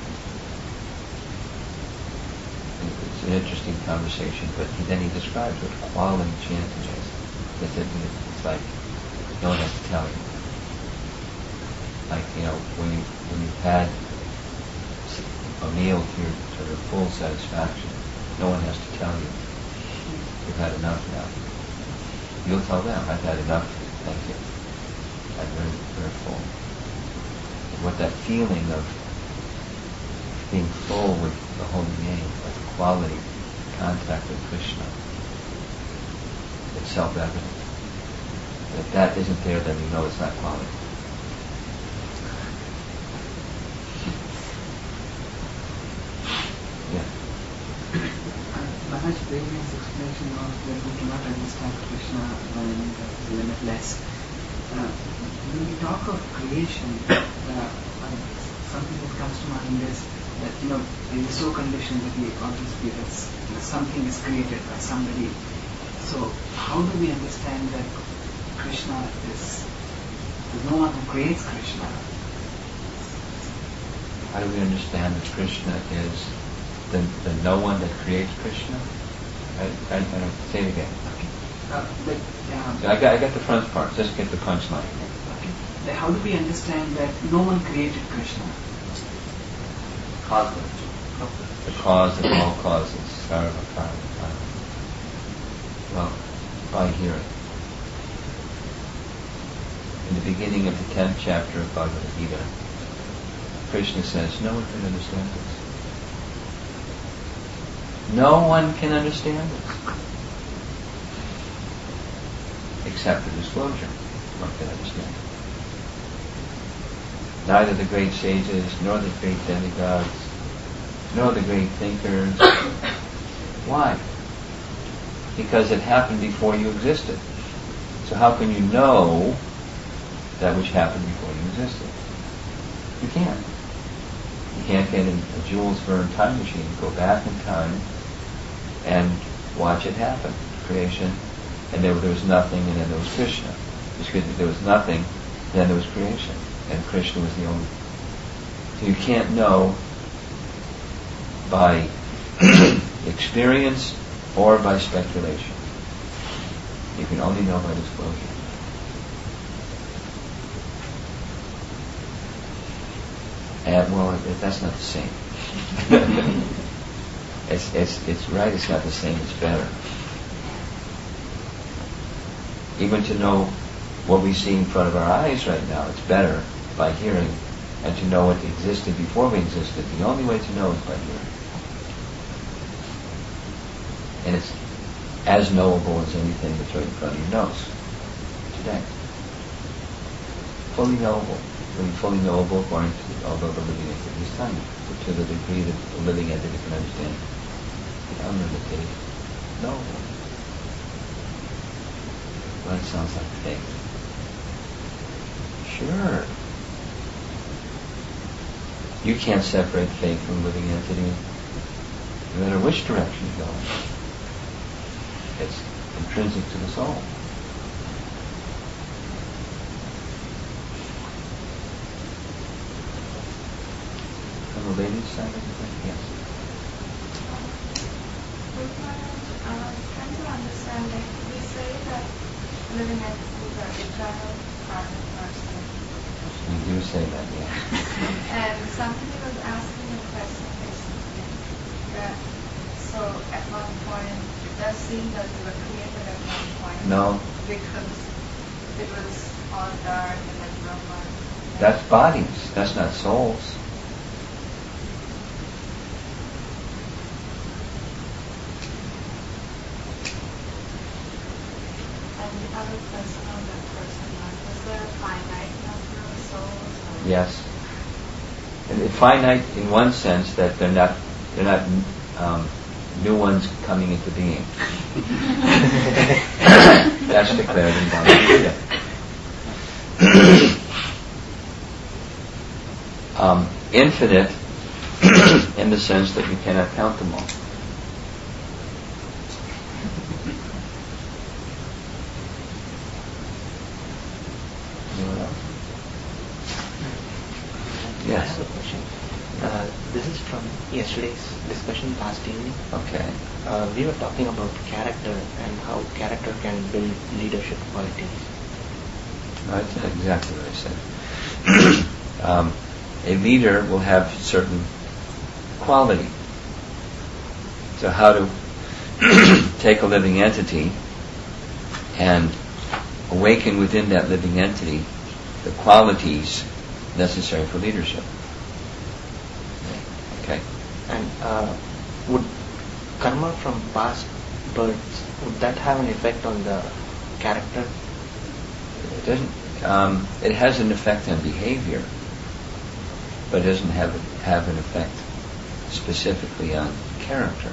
And it's an interesting conversation, but he, then he describes what quality chanting is. It's, it's like no one has to tell you. Like, you know, when you when you've had a meal to your, to your full satisfaction, no one has to tell you. You've had enough now. You'll tell them, I've had enough, thank you. I'm very, very full. And what that feeling of being full with the holy name, with quality contact with Krishna, it's self-evident. If that isn't there, then you know it's not quality. Maharaj, very nice explanation of that we cannot understand Krishna when it is limitless. Uh, when we talk of creation, uh, something that comes to mind is that, you know, we are so conditioned that we always feel that something is created by somebody. So how do we understand that Krishna is, there's no one who creates Krishna? How do we understand that Krishna is The, the no one that creates Krishna? I, I, I don't say it again. Okay. Uh, but, uh, I got I got the front part. Just get the punchline. Okay. Then how do we understand that no one created Krishna? Cause. The cause of all causes. Sarva karma. Well, by hearing. In the beginning of the tenth chapter of Bhagavad Gita, Krishna says, no one can understand this. No one can understand this. Except for disclosure. One can understand it. Neither the great sages, nor the great demigods, nor the great thinkers. Why? Because it happened before you existed. So how can you know that which happened before you existed? You can't. You can't get in a Jules Verne time machine, go back in time, and watch it happen. Creation, and there, there was nothing, and then there was Krishna. Excuse me, there was nothing, then there was creation, and Krishna was the only. So you can't know by experience or by speculation. You can only know by disclosure. And well, it, that's not the same. it's, it's, it's right, it's not the same, it's better. Even to know what we see in front of our eyes right now, it's better by hearing, and to know what existed before we existed. The only way to know is by hearing. And it's as knowable as anything that's right in front of your nose today. Fully knowable. Fully, fully knowable according to although the living entity is tiny, but to the degree that the living entity can understand the unlimited knowable. Well, that sounds like faith. Sure. You can't separate faith from living entity no matter which direction you go. It's intrinsic to the soul. From the ladies' side of the thing? Yes. We want uh, trying to understand, like, we say that living entities are eternal, karmic person. We do say that, yeah. And somebody was asking a question recently that, so at one point, it does seem that we were created at one point. No. Because it was all dark and then Brahma. That's bodies. That's not souls. And the other person on that person was, was there a finite number of souls? Or Yes. And it's finite in one sense that they're not they're not um, new ones coming into being. That's declared in Bhagavad Gita. um, infinite in the sense that you cannot count them all. Anyone else? I Yes. have a question. Uh, this is from yesterday's discussion last evening. Okay. Uh, we were talking about character and how character can build leadership qualities. That's exactly what I said. um, a leader will have certain quality. So how to take a living entity and awaken within that living entity the qualities necessary for leadership. Okay. And uh, would karma from past births, would that have an effect on the character? It doesn't. Um, it has an effect on behavior, but it doesn't have have an effect specifically on character.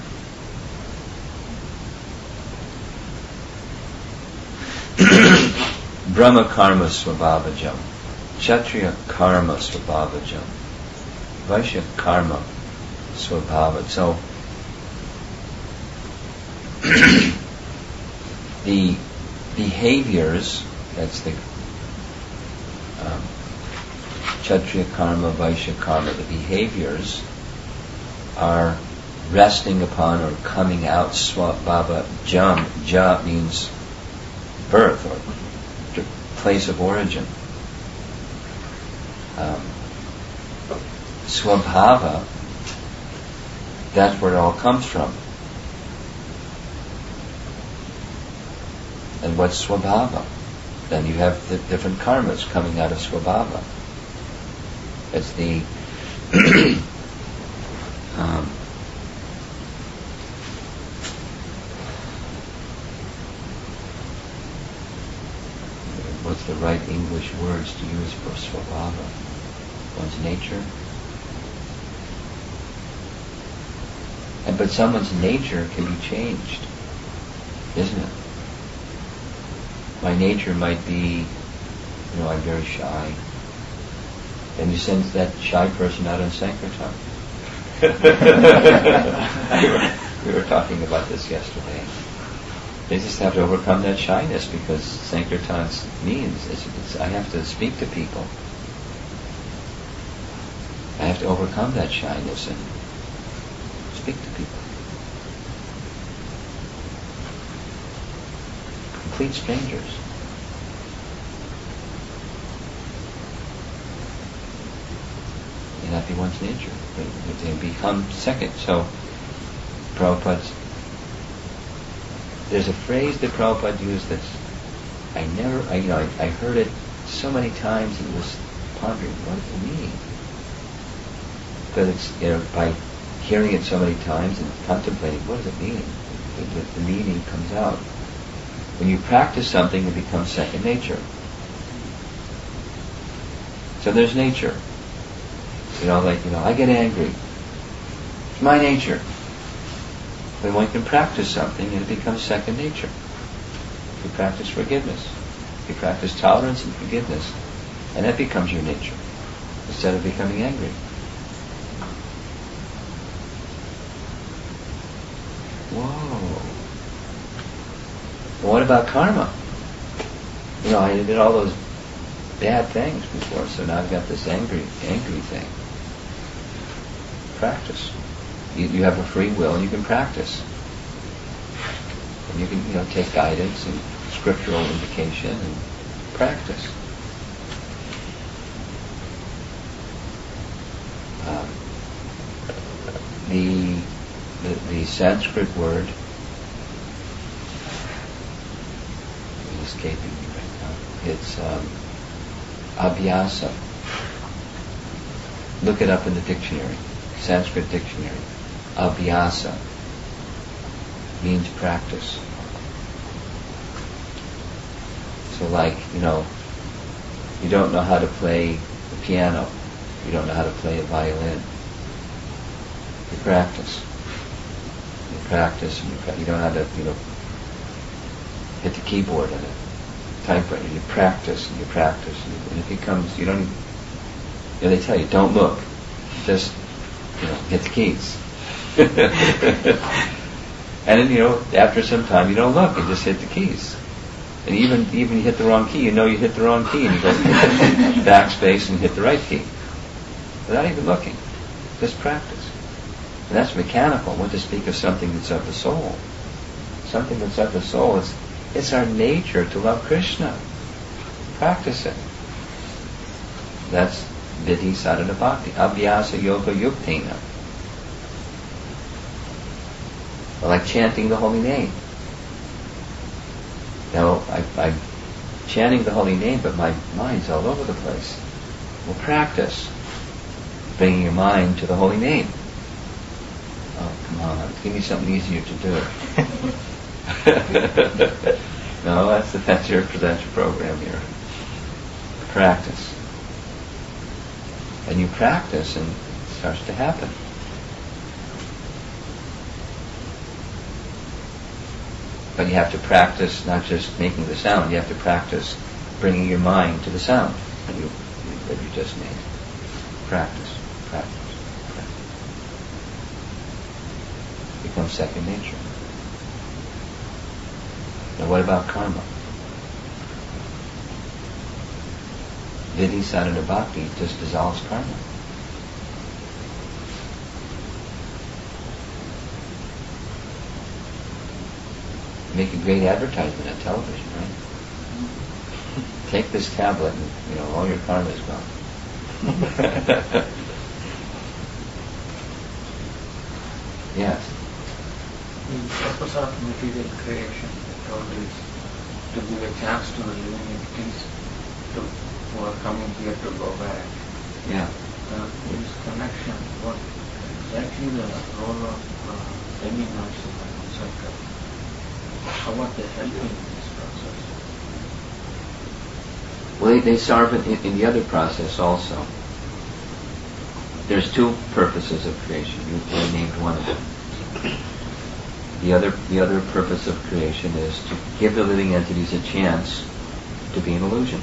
Brahma karma swabhavajam, Kshatriya karma swabhavajam, Vaishya karma swabhava. So the behaviors, that's the um, Kshatriya karma, Vaishya karma, the behaviors are resting upon or coming out swabhava jam. Ja means birth or place of origin. Um, swabhava, that's where it all comes from. And what's swabhava? Then you have the different karmas coming out of swabhava. It's the um, what's the right English words to use for swabhava? One's nature. And but someone's nature can be changed, isn't it? My nature might be, you know, I'm very shy. And you send that shy person out on Sankirtan. we, were, we were talking about this yesterday. They just have to overcome that shyness because Sankirtan means it's, it's, I have to speak to people. I have to overcome that shyness and speak to people. Complete strangers. And that be one's nature. They become second. So, Prabhupada's, there's a phrase that Prabhupada used that's, I never, I, you know, I, I heard it so many times and was pondering, what does it mean? But it's, you know, by hearing it so many times and contemplating, what does it mean? The, the, the meaning comes out. When you practice something, it becomes second nature. So there's nature. You know, like, you know, I get angry. It's my nature. But one can practice something and it becomes second nature. If you practice forgiveness, if you practice tolerance and forgiveness, and that becomes your nature, instead of becoming angry. Whoa. Well, what about karma? You know, I did all those bad things before, so now I've got this angry, angry thing. Practice. You, you have a free will, and you can practice. And you can, you know, take guidance and scriptural indication and practice. Um, the, the the Sanskrit word is escaping me right now. It's um, abhyasa. Look it up in the dictionary, Sanskrit dictionary. Abhyasa means practice. So, like, you know, you don't know how to play the piano, you don't know how to play a violin. You practice. You practice, and you, pra- you don't know how to, you know, hit the keyboard on a typewriter. You practice and you practice, and, you, and it becomes. You don't. Even, you know, they tell you, don't look. Just, you know, hit the keys. And then, you know, after some time, you don't look. You just hit the keys. And even even you hit the wrong key, you know you hit the wrong key, and you go backspace and hit the right key without even looking. Just practice. And that's mechanical. What to speak of something that's of the soul? Something that's of the soul. It's it's our nature to love Krishna. Practice it. That's vidhi sadhana bhakti. Abhyasa yoga yuktina. Like chanting the holy name. Now, I, I'm chanting the holy name, but my mind's all over the place. Well, practice bringing your mind to the holy name. Oh, come on, give me something easier to do. No, that's the, that's your that's your program here. Practice, and you practice, and it starts to happen. But you have to practice not just making the sound, you have to practice bringing your mind to the sound that you, that you just made. Practice, practice, practice. It becomes second nature. Now what about karma? Vidhi sadhana bhakti just dissolves karma. Make a great advertisement on television, right? Take this tablet and, you know, all your karma is gone. Yes. The purpose of material creation all is to give a chance to the living entities to, who are coming here to go back. Yeah. Uh, this connection, what exactly the role of uh, demigods in the concept of how are they helping in this process? Well, they, they serve in, in the other process also. There's two purposes of creation. You you named one of them. The other, the other purpose of creation is to give the living entities a chance to be an illusion.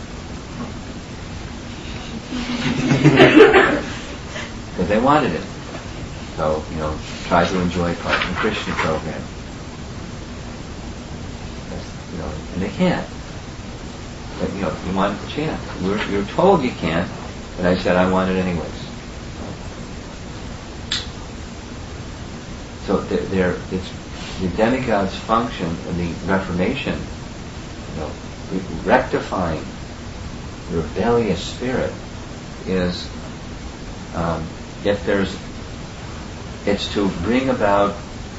Because they wanted it. So, you know, try to enjoy part of the Krishna program. You know, and they can't. But, you know, you want the chance. We were, we were told you can't, but I said I want it anyways. So they're, they're, it's the demigod's function in the Reformation, you know, re- rectifying the rebellious spirit is, um, if there's, it's to bring about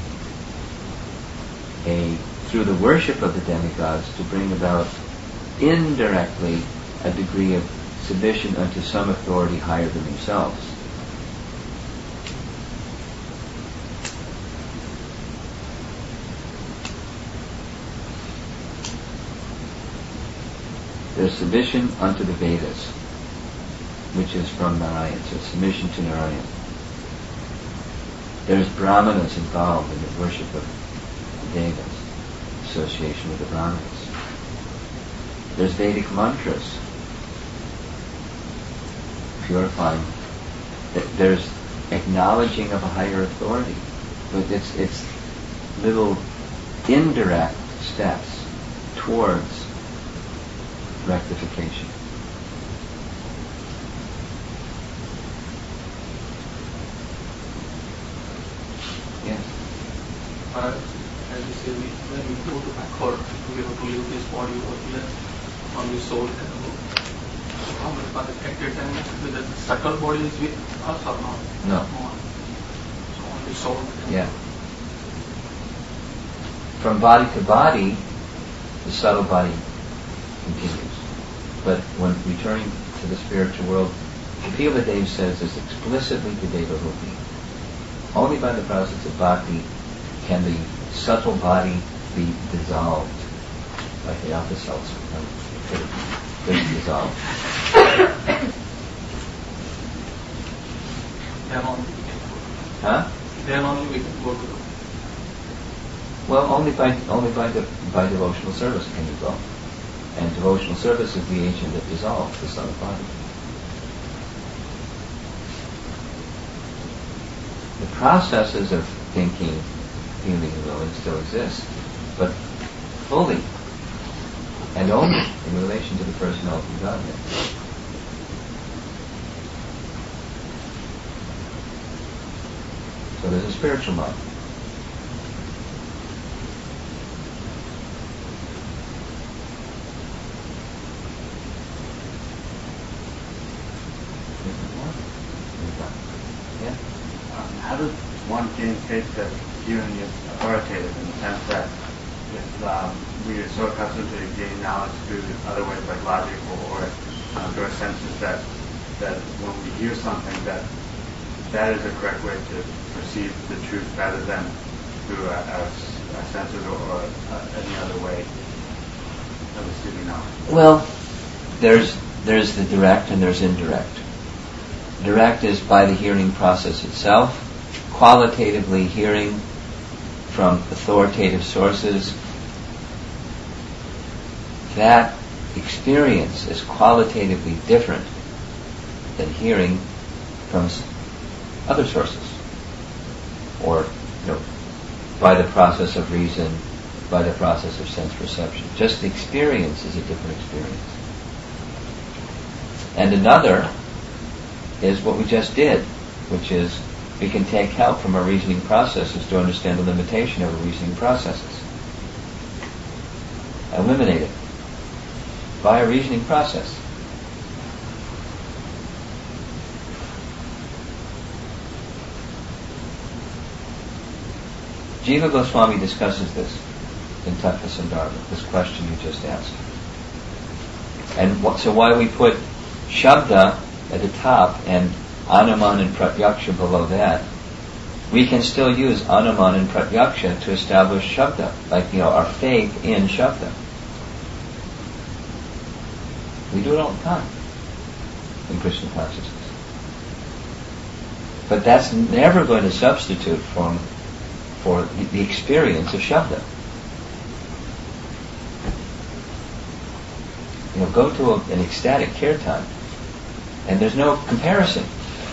a, through the worship of the demigods, to bring about indirectly a degree of submission unto some authority higher than themselves. There's submission unto the Vedas, which is from Narayan, so submission to Narayan. There's brahmanas involved in the worship of the Devas, association with the brahmanas. There's Vedic mantras, purifying. There's acknowledging of a higher authority, but it's it's little indirect steps towards rectification. Yes. Uh, as you say, we, when we go to backward, we have to leave this body over here on the soul. So how much path at a time whether the subtle body is with us or not? No. So on the soul. Yeah. From body to body, the subtle body continues. But when returning to the spiritual world, Kapila Dev says this explicitly to Devahuti. Only by the process of bhakti can the subtle body be dissolved, like the alpha cells are dissolved. Then only we can go. Huh? Then only we can go to the. Well, only by only by the by devotional service can you go. And devotional service is the agent that dissolves the subtle body. The processes of thinking, feeling, and willing still exist, but fully and only in relation to the personality of Godhead. So there's a spiritual mind. Yeah? Um, how does one gain faith that hearing is authoritative in the sense that if um, we are so accustomed to gaining knowledge through other ways like logic or uh, through our senses that that when we hear something that that is the correct way to perceive the truth rather than through our, our, our senses or, or uh, any other way of receiving knowledge? Well, there's there's the direct and there's indirect. Direct is by the hearing process itself, qualitatively hearing from authoritative sources. That experience is qualitatively different than hearing from other sources, or you know, by the process of reason, by the process of sense perception. Just the experience is a different experience. And another is what we just did, which is we can take help from our reasoning processes to understand the limitation of our reasoning processes. Eliminate it by a reasoning process. Jiva Goswami discusses this in Tattva Sandarbha, this question you just asked. And what, so why we put Shabda at the top and Anuman and Pratyaksha below that, we can still use Anuman and Pratyaksha to establish Shabda, like, you know, our faith in Shabda. We do it all the time in Krishna consciousness. But that's never going to substitute for, for the, the experience of Shabda. You know, go to a, an ecstatic kirtan, and there's no comparison.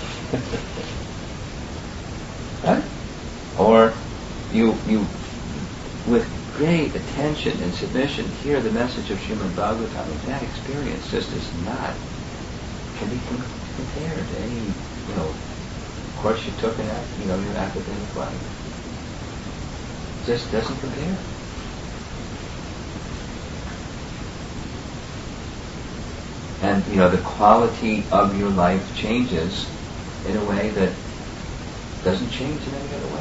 Right? Or you you with great attention and submission hear the message of Srimad Bhagavatam, and that experience just is not can be com- compared to any, you know, course you took in, you know, your academic life. just doesn't compare. And, you know, the quality of your life changes in a way that doesn't change in any other way.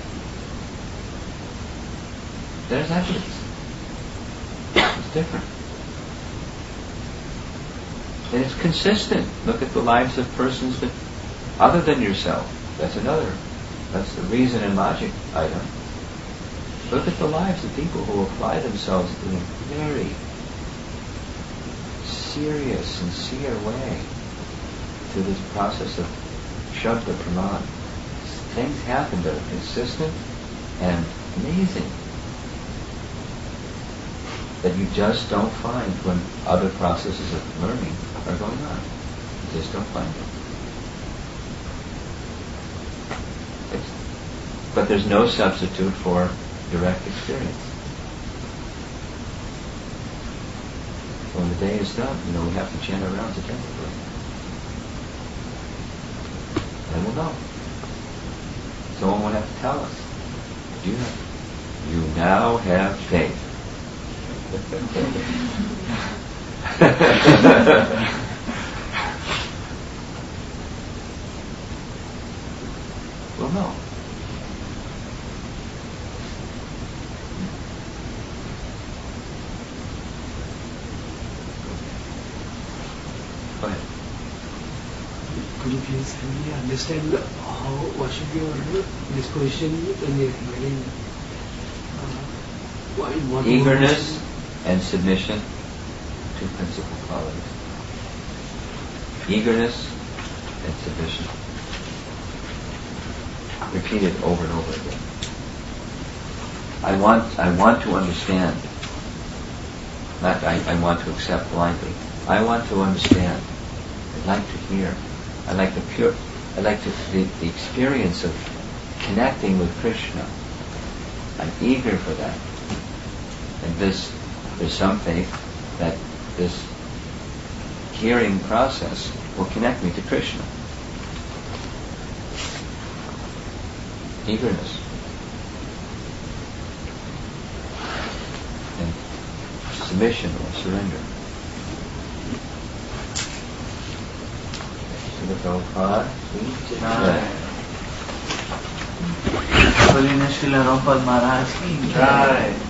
There's evidence. It's different. And it's consistent. Look at the lives of persons that, other than yourself. That's another, that's the reason and logic item. Look at the lives of people who apply themselves in a very serious, sincere way to this process of Shabda Praman. Things happen that are consistent and amazing that you just don't find when other processes of learning are going on. You just don't find them. It's, but there's no substitute for direct experience. When the day is done, you know, we have to chant our rounds attentively. And we'll know. Someone will have to tell us. You have, you now have faith. We'll know. Go ahead. Could you please help me understand how, what should be your disposition when you're hearing uh, what, what eagerness and submission to principal qualities. Eagerness and submission. Repeat it over and over again. I want I want to understand. Not I, I want to accept blindly. I want to understand. I'd like to hear. I like the pure I like to, the, the experience of connecting with Krishna. I'm eager for that. And this there's some faith that this hearing process will connect me to Krishna. Eagerness. And submission or surrender. Srila Prabhupada, please. Holiness Srila Prabhupada Maharaj ki jai.